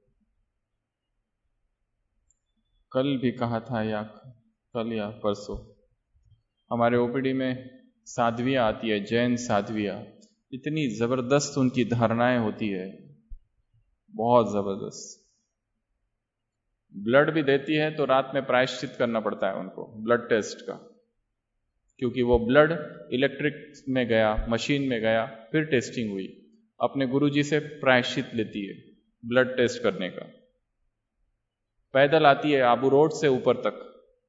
B: कल भी कहा था या कल या परसों हमारे ओपीडी में साध्वियाँ आती है, जैन साध्वियाँ, इतनी जबरदस्त उनकी धारणाएं होती है, बहुत जबरदस्त। ब्लड भी देती है तो रात में प्रायश्चित करना पड़ता है उनको ब्लड टेस्ट का, क्योंकि वो ब्लड इलेक्ट्रिक में गया, मशीन में गया, फिर टेस्टिंग हुई। अपने गुरुजी से प्रायश्चित लेती है ब्लड टेस्ट करने का। पैदल आती है आबू रोड से ऊपर तक,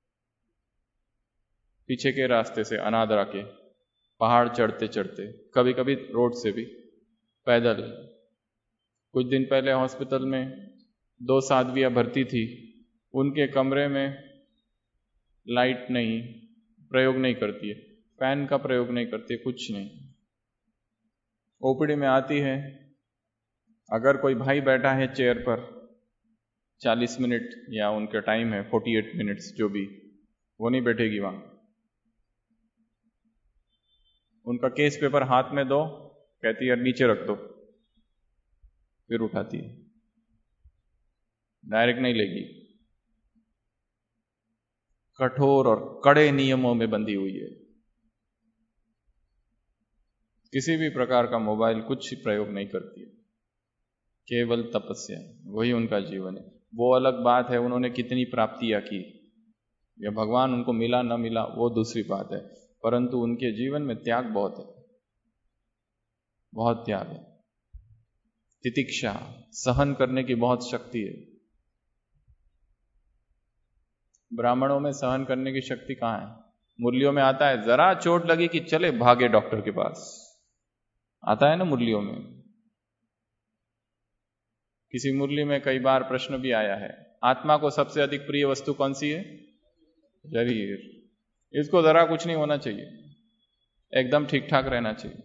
B: पीछे के रास्ते से अनादरा के पहाड़ चढ़ते चढ़ते, कभी कभी रोड से भी पैदल। कुछ दिन पहले हॉस्पिटल में दो साध्वियाँ भर्ती थी, उनके कमरे में लाइट नहीं, प्रयोग नहीं करती है, फैन का प्रयोग नहीं करती, कुछ नहीं। ओपीडी में आती है, अगर कोई भाई बैठा है चेयर पर चालीस मिनट या उनका टाइम है अड़तालीस मिनट्स जो भी, वो नहीं बैठेगी वहां। उनका केस पेपर हाथ में दो, कहती है नीचे रख दो, फिर उठाती है, डायरेक्ट नहीं लेगी। कठोर और कड़े नियमों में बंधी हुई है। किसी भी प्रकार का मोबाइल कुछ प्रयोग नहीं करती है, केवल तपस्या, वही उनका जीवन है। वो अलग बात है उन्होंने कितनी प्राप्तियां की, या भगवान उनको मिला न मिला वो दूसरी बात है, परंतु उनके जीवन में त्याग बहुत है, बहुत त्याग है। तितिक्षा, सहन करने की बहुत शक्ति है। ब्राह्मणों में सहन करने की शक्ति कहां है? मुरलियों में आता है, जरा चोट लगी कि चले भागे डॉक्टर के पास, आता है ना मुरलियों में। किसी मुरली में कई बार प्रश्न भी आया है, आत्मा को सबसे अधिक प्रिय वस्तु कौन सी है? शरीर। इसको जरा कुछ नहीं होना चाहिए, एकदम ठीक ठाक रहना चाहिए।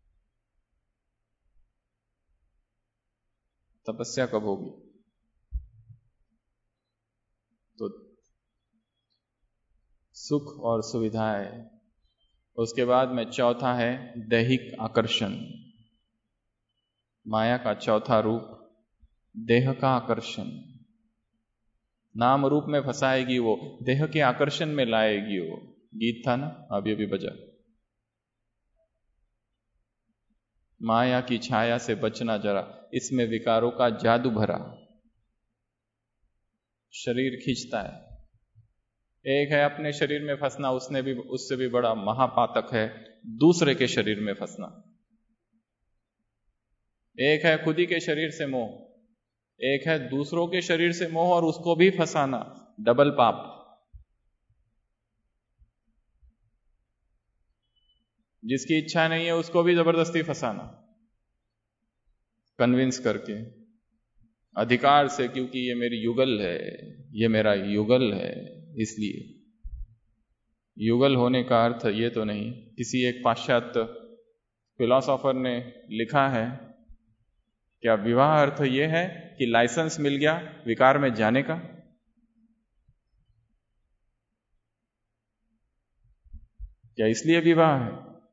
B: तपस्या कब होगी? तो सुख और सुविधाएं। उसके बाद में चौथा है दैहिक आकर्षण। माया का चौथा रूप देह का आकर्षण। नाम रूप में फंसाएगी वो, देह के आकर्षण में लाएगी वो। गीत था ना अभी अभी बजा, माया की छाया से बचना जरा, इसमें विकारों का जादू भरा। शरीर खींचता है। एक है अपने शरीर में फंसना, उसने भी उससे भी बड़ा महापातक है दूसरे के शरीर में फंसना। एक है खुद ही के शरीर से मोह, एक है दूसरों के शरीर से मोह और उसको भी फंसाना, डबल पाप। जिसकी इच्छा नहीं है उसको भी जबरदस्ती फंसाना, कन्विंस करके, अधिकार से, क्योंकि ये मेरी युगल है, ये मेरा युगल है, इसलिए। युगल होने का अर्थ ये तो नहीं, किसी एक पाश्चात्य फिलोसोफर ने लिखा है, क्या विवाह अर्थ ये है कि लाइसेंस मिल गया विकार में जाने का? क्या इसलिए विवाह है?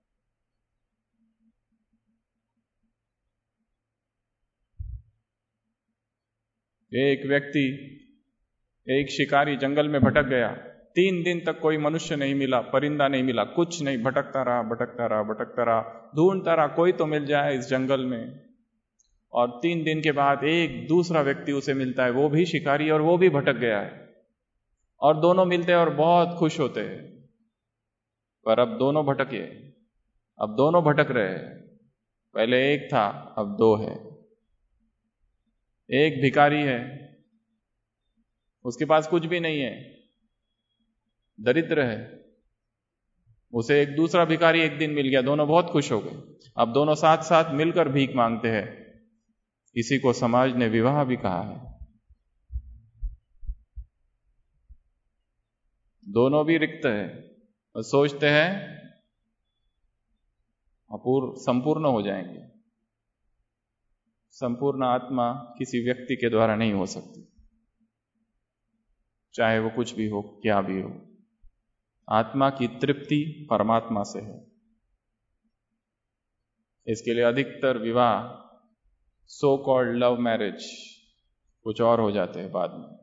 B: एक व्यक्ति, एक शिकारी जंगल में भटक गया, तीन दिन तक कोई मनुष्य नहीं मिला, परिंदा नहीं मिला, कुछ नहीं, भटकता रहा भटकता रहा भटकता रहा, ढूंढता रहा कोई तो मिल जाए इस जंगल में। और तीन दिन के बाद एक दूसरा व्यक्ति उसे मिलता है, वो भी शिकारी और वो भी भटक गया है, और दोनों मिलते हैं और बहुत खुश होते हैं। पर अब दोनों भटके, अब दोनों भटक रहे हैं। पहले एक था, अब दो है। एक भिखारी है, उसके पास कुछ भी नहीं है, दरिद्र है। उसे एक दूसरा भिखारी एक दिन मिल गया, दोनों बहुत खुश हो गए। अब दोनों साथ साथ मिलकर भीख मांगते हैं। इसी को समाज ने विवाह भी कहा है। दोनों भी रिक्त है और सोचते हैं अपूर्ण संपूर्ण हो जाएंगे। संपूर्ण आत्मा किसी व्यक्ति के द्वारा नहीं हो सकती, चाहे वो कुछ भी हो, क्या भी हो। आत्मा की तृप्ति परमात्मा से है। इसके लिए अधिकतर विवाह सो कॉल्ड लव मैरिज, कुछ और हो जाते हैं बाद में।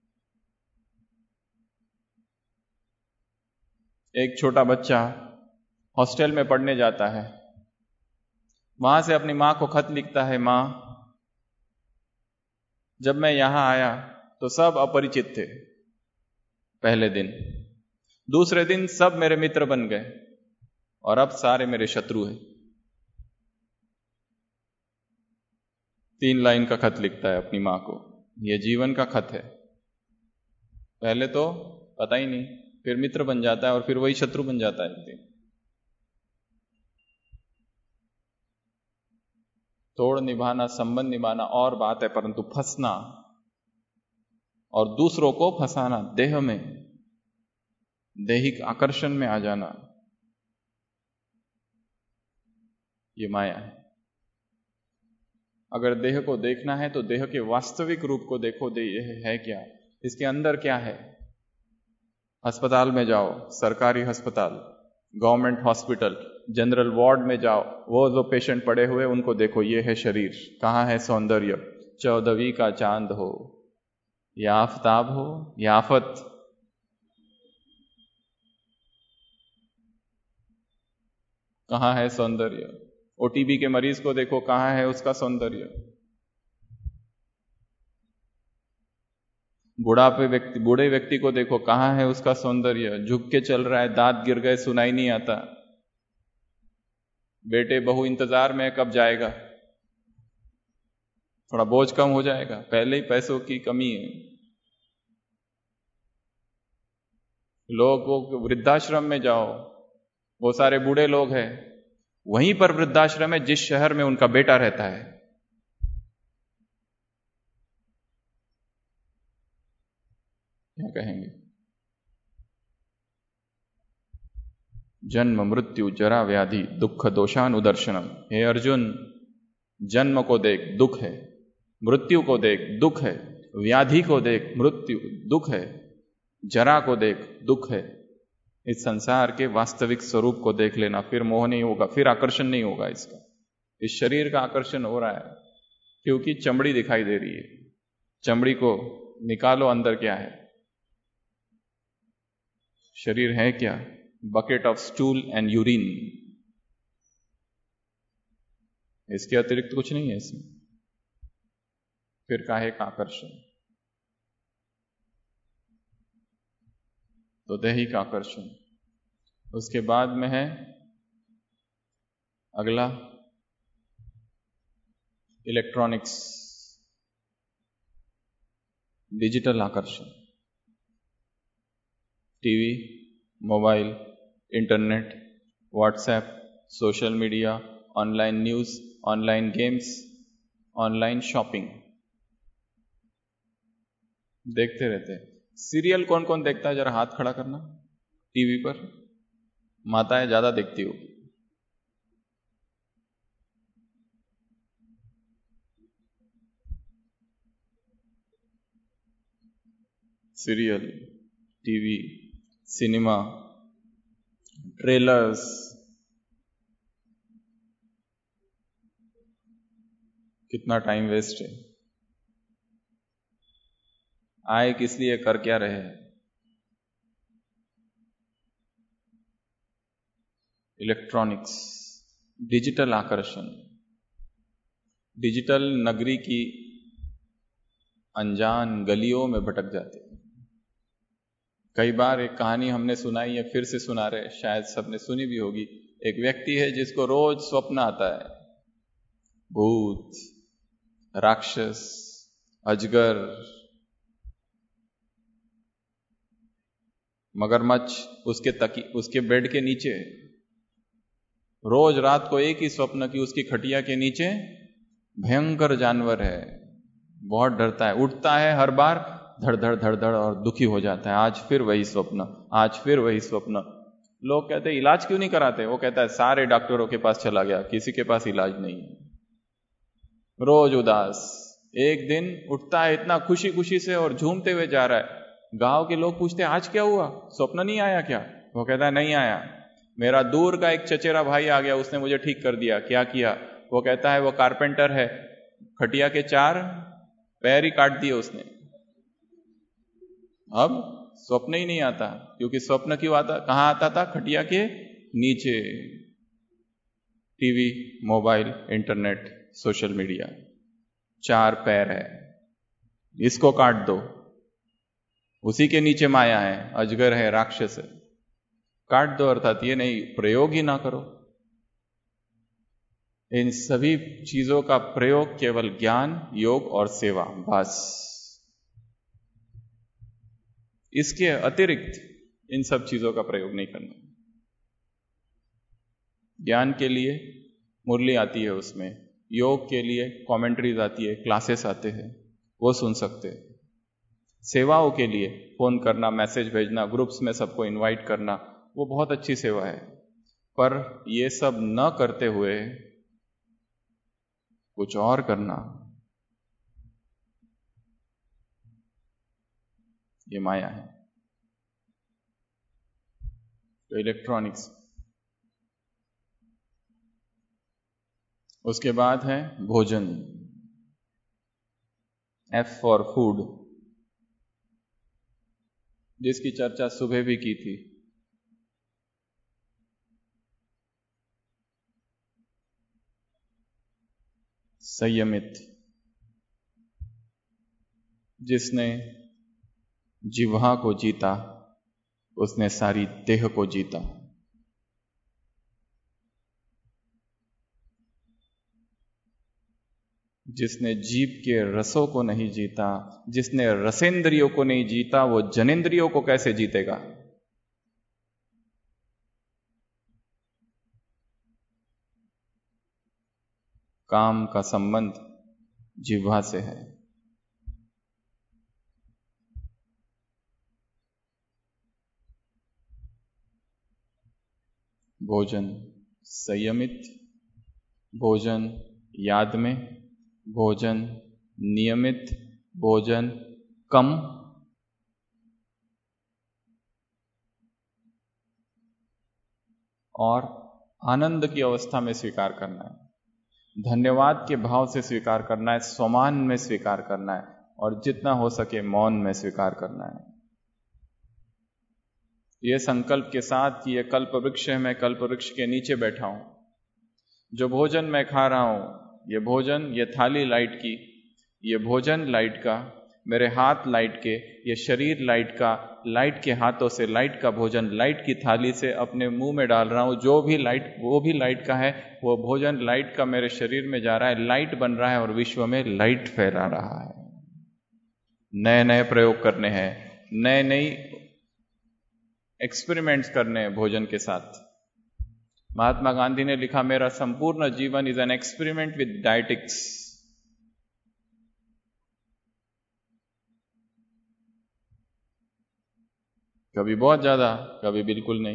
B: एक छोटा बच्चा हॉस्टल में पढ़ने जाता है, वहां से अपनी मां को खत लिखता है, मां जब मैं यहां आया तो सब अपरिचित थे पहले दिन, दूसरे दिन सब मेरे मित्र बन गए और अब सारे मेरे शत्रु हैं। तीन लाइन का खत लिखता है अपनी मां को। यह जीवन का खत है। पहले तो पता ही नहीं, फिर मित्र बन जाता है और फिर वही शत्रु बन जाता है एक दिन। तोड़ निभाना, संबंध निभाना और बात है, परंतु फंसना और दूसरों को फंसाना, देह में, दैहिक आकर्षण में आ जाना, ये माया है। अगर देह को देखना है तो देह के वास्तविक रूप को देखो, देह है क्या, इसके अंदर क्या है। अस्पताल में जाओ, सरकारी अस्पताल, गवर्नमेंट हॉस्पिटल, जनरल वार्ड में जाओ, वो जो पेशेंट पड़े हुए उनको देखो, ये है शरीर। कहाँ है सौंदर्य? चौदहवीं का चांद हो या आफताब हो या आफत, कहाँ है सौंदर्य? ओटीबी के मरीज को देखो, कहाँ है उसका सौंदर्य? बुढ़ापे व्यक्ति बूढ़े व्यक्ति को देखो, कहाँ है उसका सौंदर्य? झुक के चल रहा है, दांत गिर गए, सुनाई नहीं आता। बेटे बहू इंतजार में, कब जाएगा, थोड़ा बोझ कम हो जाएगा। पहले ही पैसों की कमी है। लोग वो वृद्धाश्रम में जाओ, वो सारे बूढ़े लोग हैं, वहीं पर वृद्धाश्रम है जिस शहर में उनका बेटा रहता है। क्या कहेंगे? जन्म मृत्यु जरा व्याधि दुख दोषानुदर्शनम। हे अर्जुन, जन्म को देख, दुख है, मृत्यु को देख, दुख है, व्याधि को देख, मृत्यु दुख है, जरा को देख, दुख है। इस संसार के वास्तविक स्वरूप को देख लेना, फिर मोह नहीं होगा, फिर आकर्षण नहीं होगा इसका। इस शरीर का आकर्षण हो रहा है क्योंकि चमड़ी दिखाई दे रही है। चमड़ी को निकालो, अंदर क्या है? शरीर है क्या? Bucket of stool and urine, इसके अतिरिक्त कुछ नहीं है इसमें। फिर काहे का आकर्षण? तो दैहिक आकर्षण। उसके बाद में है अगला इलेक्ट्रॉनिक्स, डिजिटल आकर्षण। TV, mobile, internet, WhatsApp, social media, online news, online games, online shopping, देखते रहते हैं। सीरियल कौन कौन देखता है? जरा हाथ खड़ा करना। टीवी पर माताएं ज्यादा देखती होगी। सीरियल, टीवी, सिनेमा, ट्रेलर्स, कितना टाइम वेस्ट है। आए किस लिए, कर क्या रहे हैं? इलेक्ट्रॉनिक्स, डिजिटल आकर्षण। डिजिटल नगरी की अनजान गलियों में भटक जाते हैं। कई बार एक कहानी हमने सुनाई है, फिर से सुना रहे, शायद सबने सुनी भी होगी। एक व्यक्ति है जिसको रोज स्वप्न आता है, भूत, राक्षस, अजगर, मगरमच्छ उसके तकी उसके बेड के नीचे। रोज रात को एक ही स्वप्न कि उसकी खटिया के नीचे भयंकर जानवर है। बहुत डरता है, उठता है हर बार धड़ धड़ धड़ धड़ और दुखी हो जाता है। आज फिर वही स्वप्न, आज फिर वही स्वप्न। लोग कहते हैं इलाज क्यों नहीं कराते? वो कहता है सारे डॉक्टरों के पास चला गया, किसी के पास इलाज नहीं है। रोज उदास। एक दिन उठता है इतना खुशी खुशी से और झूमते हुए जा रहा है। गांव के लोग पूछते हैं आज क्या हुआ, स्वप्न नहीं आया क्या? वो कहता है नहीं आया, मेरा दूर का एक चचेरा भाई आ गया, उसने मुझे ठीक कर दिया। क्या किया? वो कहता है वो कारपेंटर है, खटिया के चार पैर ही काट दिए उसने। अब स्वप्न ही नहीं आता, क्योंकि स्वप्न क्यों आता, कहां आता था? खटिया के नीचे। TV, mobile, internet, social media, चार पैर है, इसको काट दो। उसी के नीचे माया है, अजगर है, राक्षस है, काट दो। अर्थात ये नहीं प्रयोग ही ना करो। इन सभी चीजों का प्रयोग केवल ज्ञान, योग और सेवा, बस। इसके अतिरिक्त इन सब चीजों का प्रयोग नहीं करना। ज्ञान के लिए मुरली आती है, उसमें योग के लिए कमेंट्रीज आती है, क्लासेस आते हैं, वो सुन सकते हैं। सेवाओं के लिए फोन करना, मैसेज भेजना, ग्रुप्स में सबको इनवाइट करना, वो बहुत अच्छी सेवा है। पर ये सब न करते हुए कुछ और करना, ये माया है। तो इलेक्ट्रॉनिक्स, उसके बाद है भोजन, एफ फॉर फूड, जिसकी चर्चा सुबह भी की थी। संयमित, जिसने जिह्वा को जीता उसने सारी देह को जीता। जिसने जीभ के रसों को नहीं जीता, जिसने रसेंद्रियों को नहीं जीता, वो जनेंद्रियों को कैसे जीतेगा? काम का संबंध जिह्वा से है। भोजन संयमित, भोजन याद में, भोजन नियमित, भोजन कम, और आनंद की अवस्था में स्वीकार करना है, धन्यवाद के भाव से स्वीकार करना है, स्वमान में स्वीकार करना है, और जितना हो सके मौन में स्वीकार करना है। यह संकल्प के साथ कि यह कल्प वृक्ष है, मैं कल्प वृक्ष के नीचे बैठा हूं। जो भोजन मैं खा रहा हूं, ये भोजन, ये थाली लाइट की, ये भोजन लाइट का, मेरे हाथ लाइट के, ये शरीर लाइट का, लाइट के हाथों से लाइट का भोजन लाइट की थाली से अपने मुंह में डाल रहा हूं। जो भी लाइट, वो भी लाइट का है, वो भोजन लाइट का मेरे शरीर में जा रहा है, लाइट बन रहा है और विश्व में लाइट फैला रहा है। नए नए प्रयोग करने हैं, नए नए एक्सपेरिमेंट्स करने हैं भोजन के साथ। महात्मा गांधी ने लिखा, मेरा संपूर्ण जीवन is an experiment with dietetics. कभी बहुत ज्यादा, कभी बिल्कुल नहीं।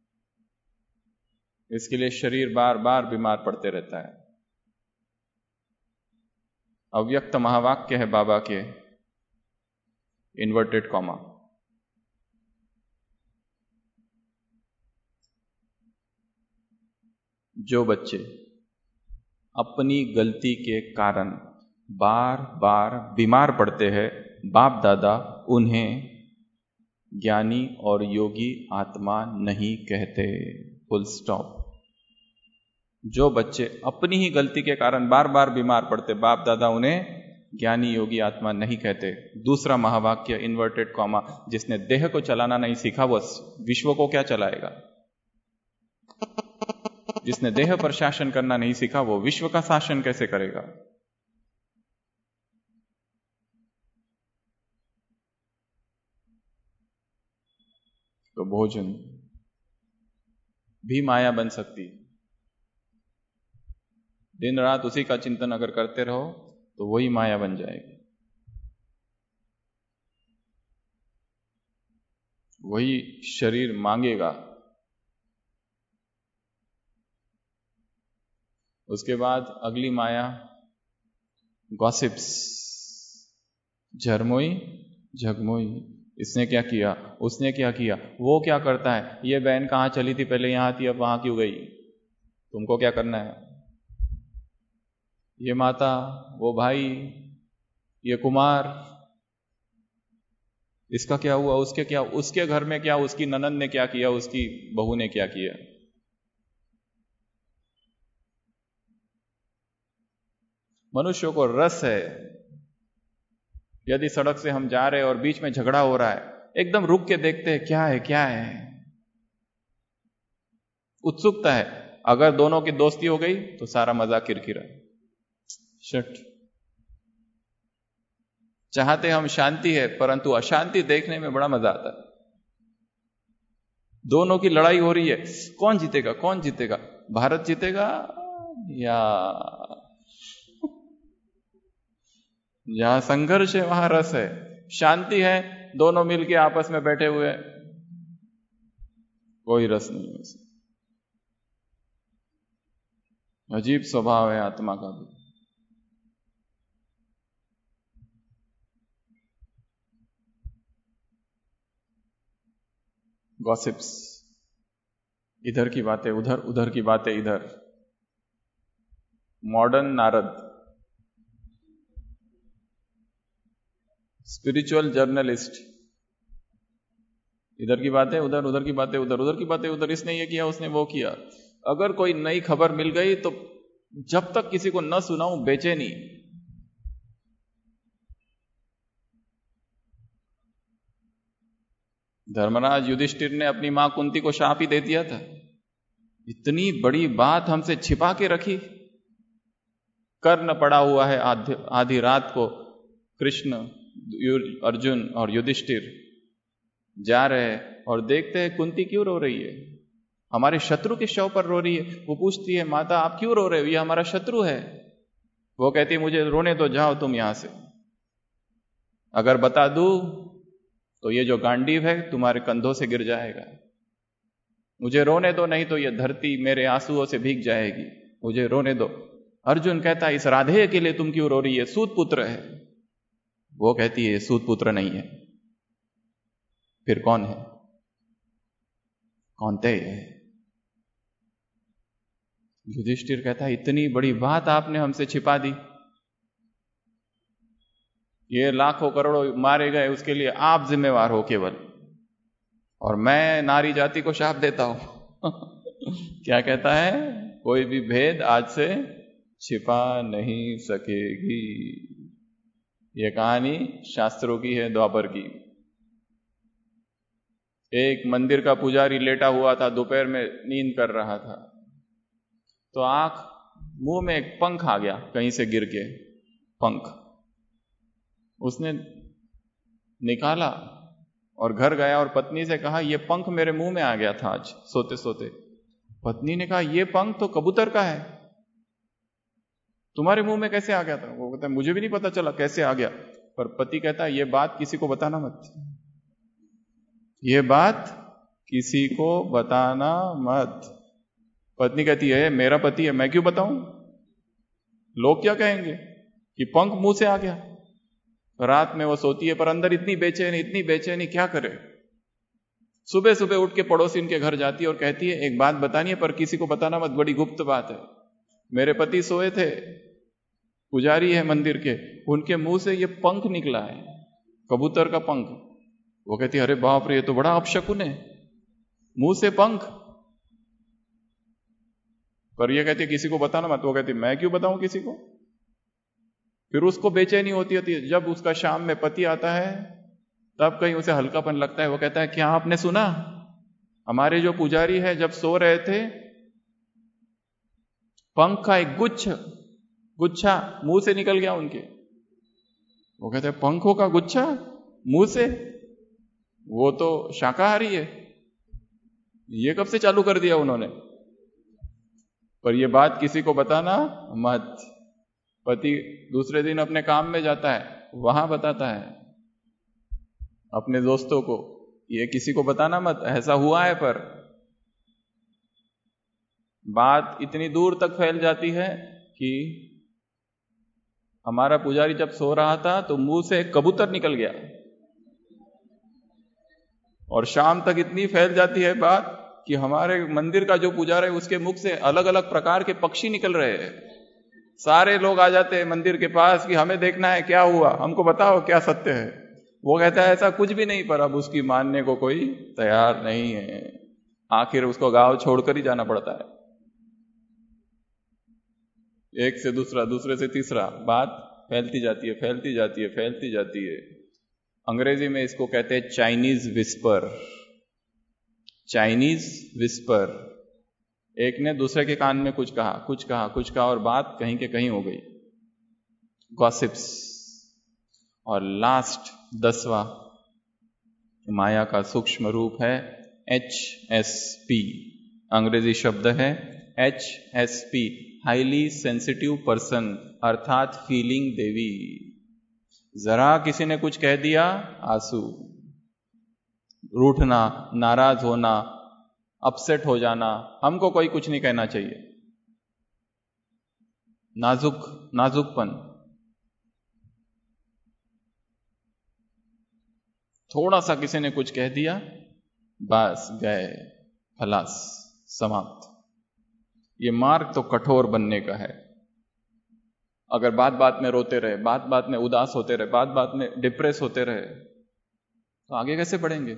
B: इसके लिए शरीर बार बार बीमार पड़ते रहता है। अव्यक्त महावाक्य है बाबा के, इन्वर्टेड कॉमा। जो बच्चे अपनी गलती के कारण बार बार बीमार पड़ते हैं, बाप दादा उन्हें ज्ञानी और योगी आत्मा नहीं कहते। Full stop. जो बच्चे अपनी ही गलती के कारण बार बार बीमार पड़ते, बाप दादा उन्हें ज्ञानी योगी आत्मा नहीं कहते। दूसरा महावाक्य इन्वर्टेड कॉमा, जिसने देह को चलाना नहीं सीखा वो विश्व को क्या चलाएगा? जिसने देह पर शासन करना नहीं सीखा वो विश्व का शासन कैसे करेगा? तो भोजन भी माया बन सकती है। दिन रात उसी का चिंतन अगर करते रहो तो वही माया बन जाएगी, वही शरीर मांगेगा। उसके बाद अगली माया गॉसिप्स, झरमोई झगमोई। इसने क्या किया, उसने क्या किया, वो क्या करता है, ये बहन कहाँ चली थी, पहले यहां थी अब वहां क्यों गई, तुमको क्या करना है। ये माता, वो भाई, ये कुमार, इसका क्या हुआ, उसके क्या, उसके घर में क्या, उसकी ननद ने क्या किया, उसकी बहू ने क्या किया। मनुष्यों को रस है। यदि सड़क से हम जा रहे हैं और बीच में झगड़ा हो रहा है, एकदम रुक के देखते हैं क्या है क्या है, उत्सुकता है। अगर दोनों की दोस्ती हो गई तो सारा मजा किरकिरा। शट। चाहते हम शांति है, परंतु अशांति देखने में बड़ा मजा आता है। दोनों की लड़ाई हो रही है, कौन जीतेगा कौन जीतेगा, भारत जीतेगा या जहां संघर्ष है वहां रस है। शांति है, दोनों मिलके आपस में बैठे हुए, कोई रस नहीं है। अजीब स्वभाव है आत्मा का भी। गॉसिप्स, इधर की बातें उधर, उधर की बातें इधर। मॉडर्न नारद, स्पिरिचुअल जर्नलिस्ट, इधर की बातें उधर, उधर की बातें उधर, उधर की बातें उधर। इसने ये किया, उसने वो किया। अगर कोई नई खबर मिल गई तो जब तक किसी को न सुनाऊं बेचैनी। धर्मराज युधिष्ठिर ने अपनी मां कुंती को शाप ही दे दिया था। इतनी बड़ी बात हमसे छिपा के रखी। कर्ण पड़ा हुआ है आधी, आधी रात को, कृष्ण, अर्जुन और युधिष्ठिर जा रहे हैं और देखते हैं कुंती क्यों रो रही है, हमारे शत्रु के शव पर रो रही है। वो पूछती है, माता आप क्यों रो रहे हो, ये हमारा शत्रु है। वो कहती है, मुझे रोने दो, जाओ तुम यहां से। अगर बता दूं तो ये जो गांडीव है तुम्हारे कंधों से गिर जाएगा। मुझे रोने दो, नहीं तो ये धरती मेरे आंसुओं से भीग जाएगी। मुझे रोने दो। अर्जुन कहता है, इस राधे के लिए तुम क्यों रो रही है, सूत पुत्र है। वो कहती है, सूत पुत्र नहीं है। फिर कौन है, कौन तय है। युधिष्ठिर कहता है, इतनी बड़ी बात आपने हमसे छिपा दी। ये लाखों करोड़ों मारे गए, उसके लिए आप जिम्मेवार हो केवल, और मैं नारी जाति को शाप देता हूं। क्या कहता है, कोई भी भेद आज से छिपा नहीं सकेगी। ये कहानी शास्त्रों की है, द्वापर की। एक मंदिर का पुजारी लेटा हुआ था, दोपहर में नींद कर रहा था, तो आंख मुंह में एक पंख आ गया, कहीं से गिर के पंख। उसने निकाला और घर गया और पत्नी से कहा, यह पंख मेरे मुंह में आ गया था आज सोते सोते। पत्नी ने कहा, यह पंख तो कबूतर का है, तुम्हारे मुंह में कैसे आ गया था। वो कहता है, मुझे भी नहीं पता चला कैसे आ गया। पर पति कहता है, यह बात किसी को बताना मत, यह बात किसी को बताना मत। पत्नी कहती है, मेरा पति है, मैं क्यों बताऊं, लोग क्या कहेंगे कि पंख मुंह से आ गया। रात में वो सोती है, पर अंदर इतनी बेचैनी, इतनी बेचैनी, क्या करे। सुबह सुबह उठ के पड़ोसी के घर जाती है और कहती है, एक बात बतानी है पर किसी को बताना मत, बड़ी गुप्त बात है। मेरे पति सोए थे, पुजारी है मंदिर के, उनके मुंह से ये पंख निकला है, कबूतर का पंख। वो कहती है, अरे बाप रे, ये तो बड़ा अपशकुन है, मुंह से पंख। पर ये कहती है, किसी को बताना मत। वो कहती है, मैं क्यों बताऊं किसी को। फिर उसको बेचैनी होती होती है। जब उसका शाम में पति आता है, तब कहीं उसे हल्कापन लगता है। वो कहता है, क्या आपने सुना, हमारे जो पुजारी है जब सो रहे थे, पंख का एक गुच्छ गुच्छा मुंह से निकल गया उनके। वो कहते हैं, पंखों का गुच्छा मुंह से, वो तो शाकाहारी है, ये कब से चालू कर दिया उन्होंने। पर ये बात किसी को बताना मत। पति दूसरे दिन अपने काम में जाता है, वहां बताता है अपने दोस्तों को, ये किसी को बताना मत, ऐसा हुआ है। पर बात इतनी दूर तक फैल जाती है कि हमारा पुजारी जब सो रहा था तो मुंह से एक कबूतर निकल गया, और शाम तक इतनी फैल जाती है बात कि हमारे मंदिर का जो पुजारी है उसके मुख से अलग अलग प्रकार के पक्षी निकल रहे हैं। सारे लोग आ जाते हैं मंदिर के पास कि हमें देखना है क्या हुआ, हमको बताओ क्या सत्य है। वो कहता है ऐसा कुछ भी नहीं, पर अब उसकी मानने को कोई तैयार नहीं है। आखिर उसको गांव छोड़कर ही जाना पड़ता है। एक से दूसरा, दूसरे से तीसरा, बात फैलती जाती है, फैलती जाती है, फैलती जाती है। अंग्रेजी में इसको कहते हैं चाइनीज विस्पर। Chinese whisper. एक ने दूसरे के कान में कुछ कहा, कुछ कहा, कुछ कहा, और बात कहीं के कहीं हो गई। गॉसिप्स। और लास्ट दसवां माया का सूक्ष्म रूप है एच एस पी। अंग्रेजी शब्द है H S P, highly sensitive person, अर्थात फीलिंग देवी। जरा किसी ने कुछ कह दिया, आंसू, रूठना, नाराज होना, अपसेट हो जाना। हमको कोई कुछ नहीं कहना चाहिए। नाजुक, नाजुकपन। थोड़ा सा किसी ने कुछ कह दिया, बस गए, खलास, समाप्त। ये मार्ग तो कठोर बनने का है। अगर बात बात में रोते रहे, बात बात में उदास होते रहे, बात बात में डिप्रेस होते रहे, तो आगे कैसे बढ़ेंगे?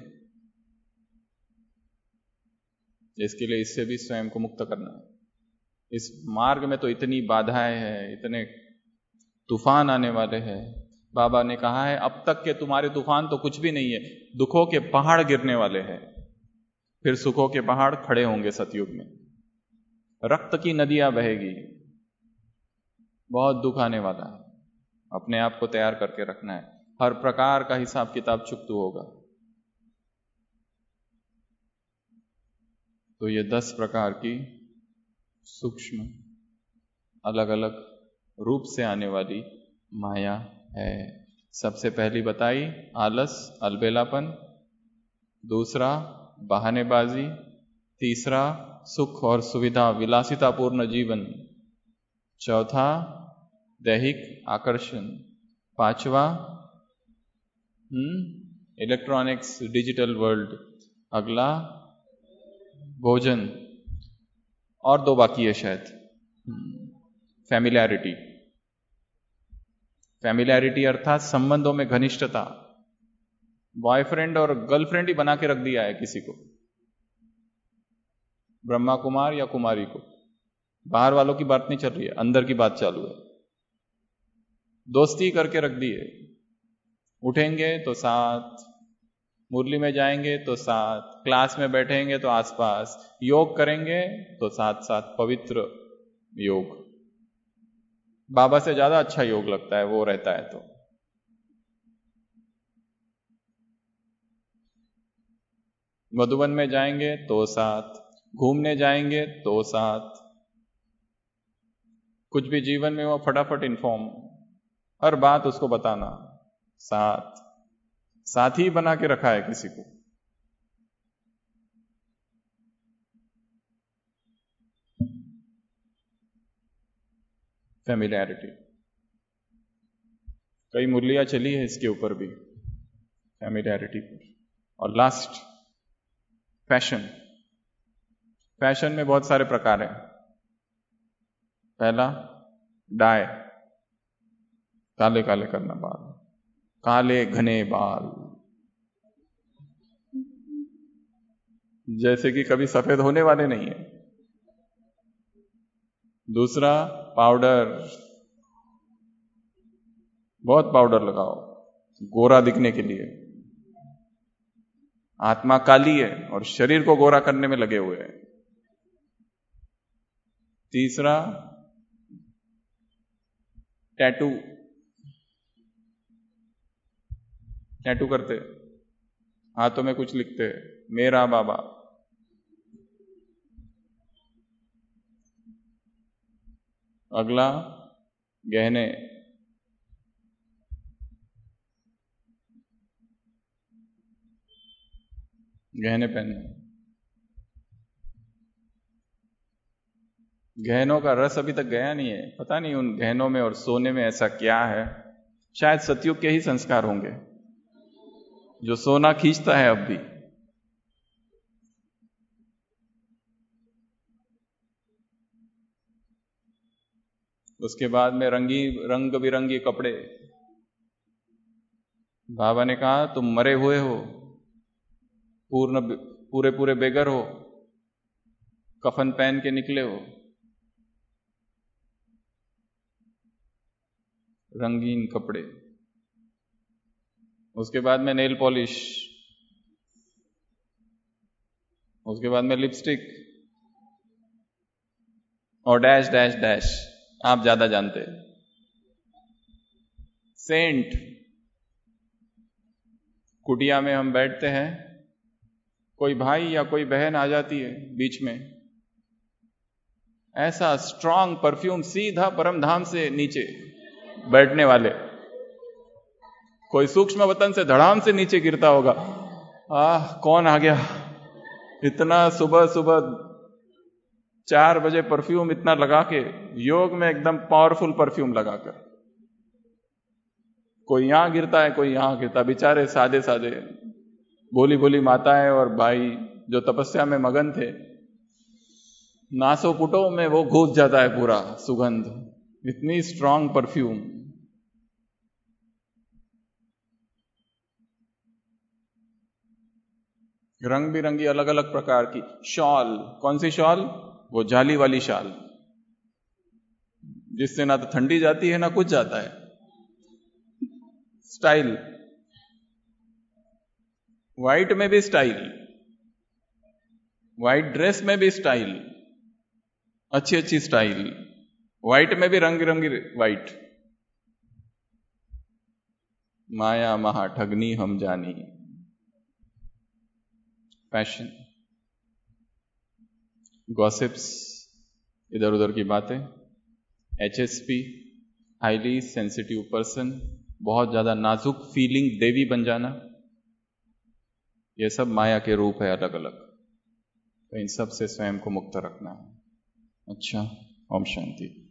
B: इसके लिए इससे भी स्वयं को मुक्त करना है। इस मार्ग में तो इतनी बाधाएं हैं, इतने तूफान आने वाले हैं। बाबा ने कहा है अब तक के तुम्हारे तूफान तो कुछ भी नहीं है, दुखों के पहाड़ गिरने वाले हैं, फिर सुखों के पहाड़ खड़े होंगे सतयुग में। रक्त की नदियां बहेगी, बहुत दुख आने वाला है। अपने आप को तैयार करके रखना है। हर प्रकार का हिसाब किताब चुकतू होगा। तो ये दस प्रकार की सूक्ष्म अलग अलग रूप से आने वाली माया है। सबसे पहली बताई आलस, अलबेलापन। दूसरा बहानेबाजी। तीसरा सुख और सुविधा, विलासितापूर्ण जीवन। चौथा दैहिक आकर्षण। पांचवा हम्म इलेक्ट्रॉनिक्स, डिजिटल वर्ल्ड। अगला भोजन, और दो बाकी है शायद, फैमिलियरिटी। फैमिलियरिटी अर्थात संबंधों में घनिष्ठता। बॉयफ्रेंड और गर्लफ्रेंड ही बना के रख दिया है किसी को, ब्रह्मा कुमार या कुमारी को। बाहर वालों की बात नहीं चल रही है, अंदर की बात चालू है। दोस्ती करके रख दी है। उठेंगे तो साथ, मुरली में जाएंगे तो साथ, क्लास में बैठेंगे तो आसपास, योग करेंगे तो साथ साथ, पवित्र योग। बाबा से ज्यादा अच्छा योग लगता है वो रहता है तो। मधुबन में जाएंगे तो साथ, घूमने जाएंगे तो साथ, कुछ भी जीवन में वो फटाफट इन्फॉर्म, हर बात उसको बताना, साथ। साथी बना के रखा है किसी को। फैमिलियरिटी। कई मुरलियां चली है इसके ऊपर भी, फैमिलियरिटी पर। और लास्ट फैशन। फैशन में बहुत सारे प्रकार हैं। पहला डाई, काले काले करना बाल, काले घने बाल, जैसे कि कभी सफेद होने वाले नहीं है। दूसरा पाउडर, बहुत पाउडर लगाओ गोरा दिखने के लिए। आत्मा काली है और शरीर को गोरा करने में लगे हुए हैं। तीसरा टैटू, टैटू करते, हाथों में कुछ लिखते, मेरा बाबा। अगला गहने, गहने पहनने। गहनों का रस अभी तक गया नहीं है, पता नहीं उन गहनों में और सोने में ऐसा क्या है। शायद सतयुग के ही संस्कार होंगे जो सोना खींचता है अब भी। उसके बाद में रंगी रंग बिरंगी कपड़े। बाबा ने कहा तुम मरे हुए हो, पूर्ण पूरे पूरे बेगर हो, कफन पहन के निकले हो। रंगीन कपड़े। उसके बाद में नेल पॉलिश, उसके बाद में लिपस्टिक और डैश डैश डैश, आप ज्यादा जानते हैं। सेंट। कुटिया में हम बैठते हैं, कोई भाई या कोई बहन आ जाती है बीच में, ऐसा स्ट्रांग परफ्यूम सीधा परम धाम से नीचे बैठने वाले, कोई सूक्ष्म वतन से धड़ाम से नीचे गिरता होगा। आह कौन आ गया, इतना सुबह सुबह चार बजे परफ्यूम इतना लगा के, योग में एकदम पावरफुल परफ्यूम लगाकर। कोई यहां गिरता है, कोई यहां गिरता। बेचारे सादे सादे भोली भोली माताएं और भाई जो तपस्या में मगन थे, नासों पुटों में वो घुस जाता है पूरा सुगंध, इतनी स्ट्रांग परफ्यूम। रंग बिरंगी अलग अलग प्रकार की शॉल। कौन सी शॉल? वो जाली वाली शाल, जिससे ना तो ठंडी जाती है ना कुछ जाता है। स्टाइल, व्हाइट में भी स्टाइल, व्हाइट ड्रेस में भी स्टाइल, अच्छी अच्छी स्टाइल, व्हाइट में भी रंग बिरंगी व्हाइट। माया महा ठगनी हम जानी। फैशन, गॉसिप्स, इधर उधर की बातें, H S P, highly sensitive person, बहुत ज्यादा नाजुक फीलिंग देवी बन जाना, ये सब माया के रूप है अलग अलग। तो इन सब से स्वयं को मुक्त रखना है। अच्छा, ओम शांति।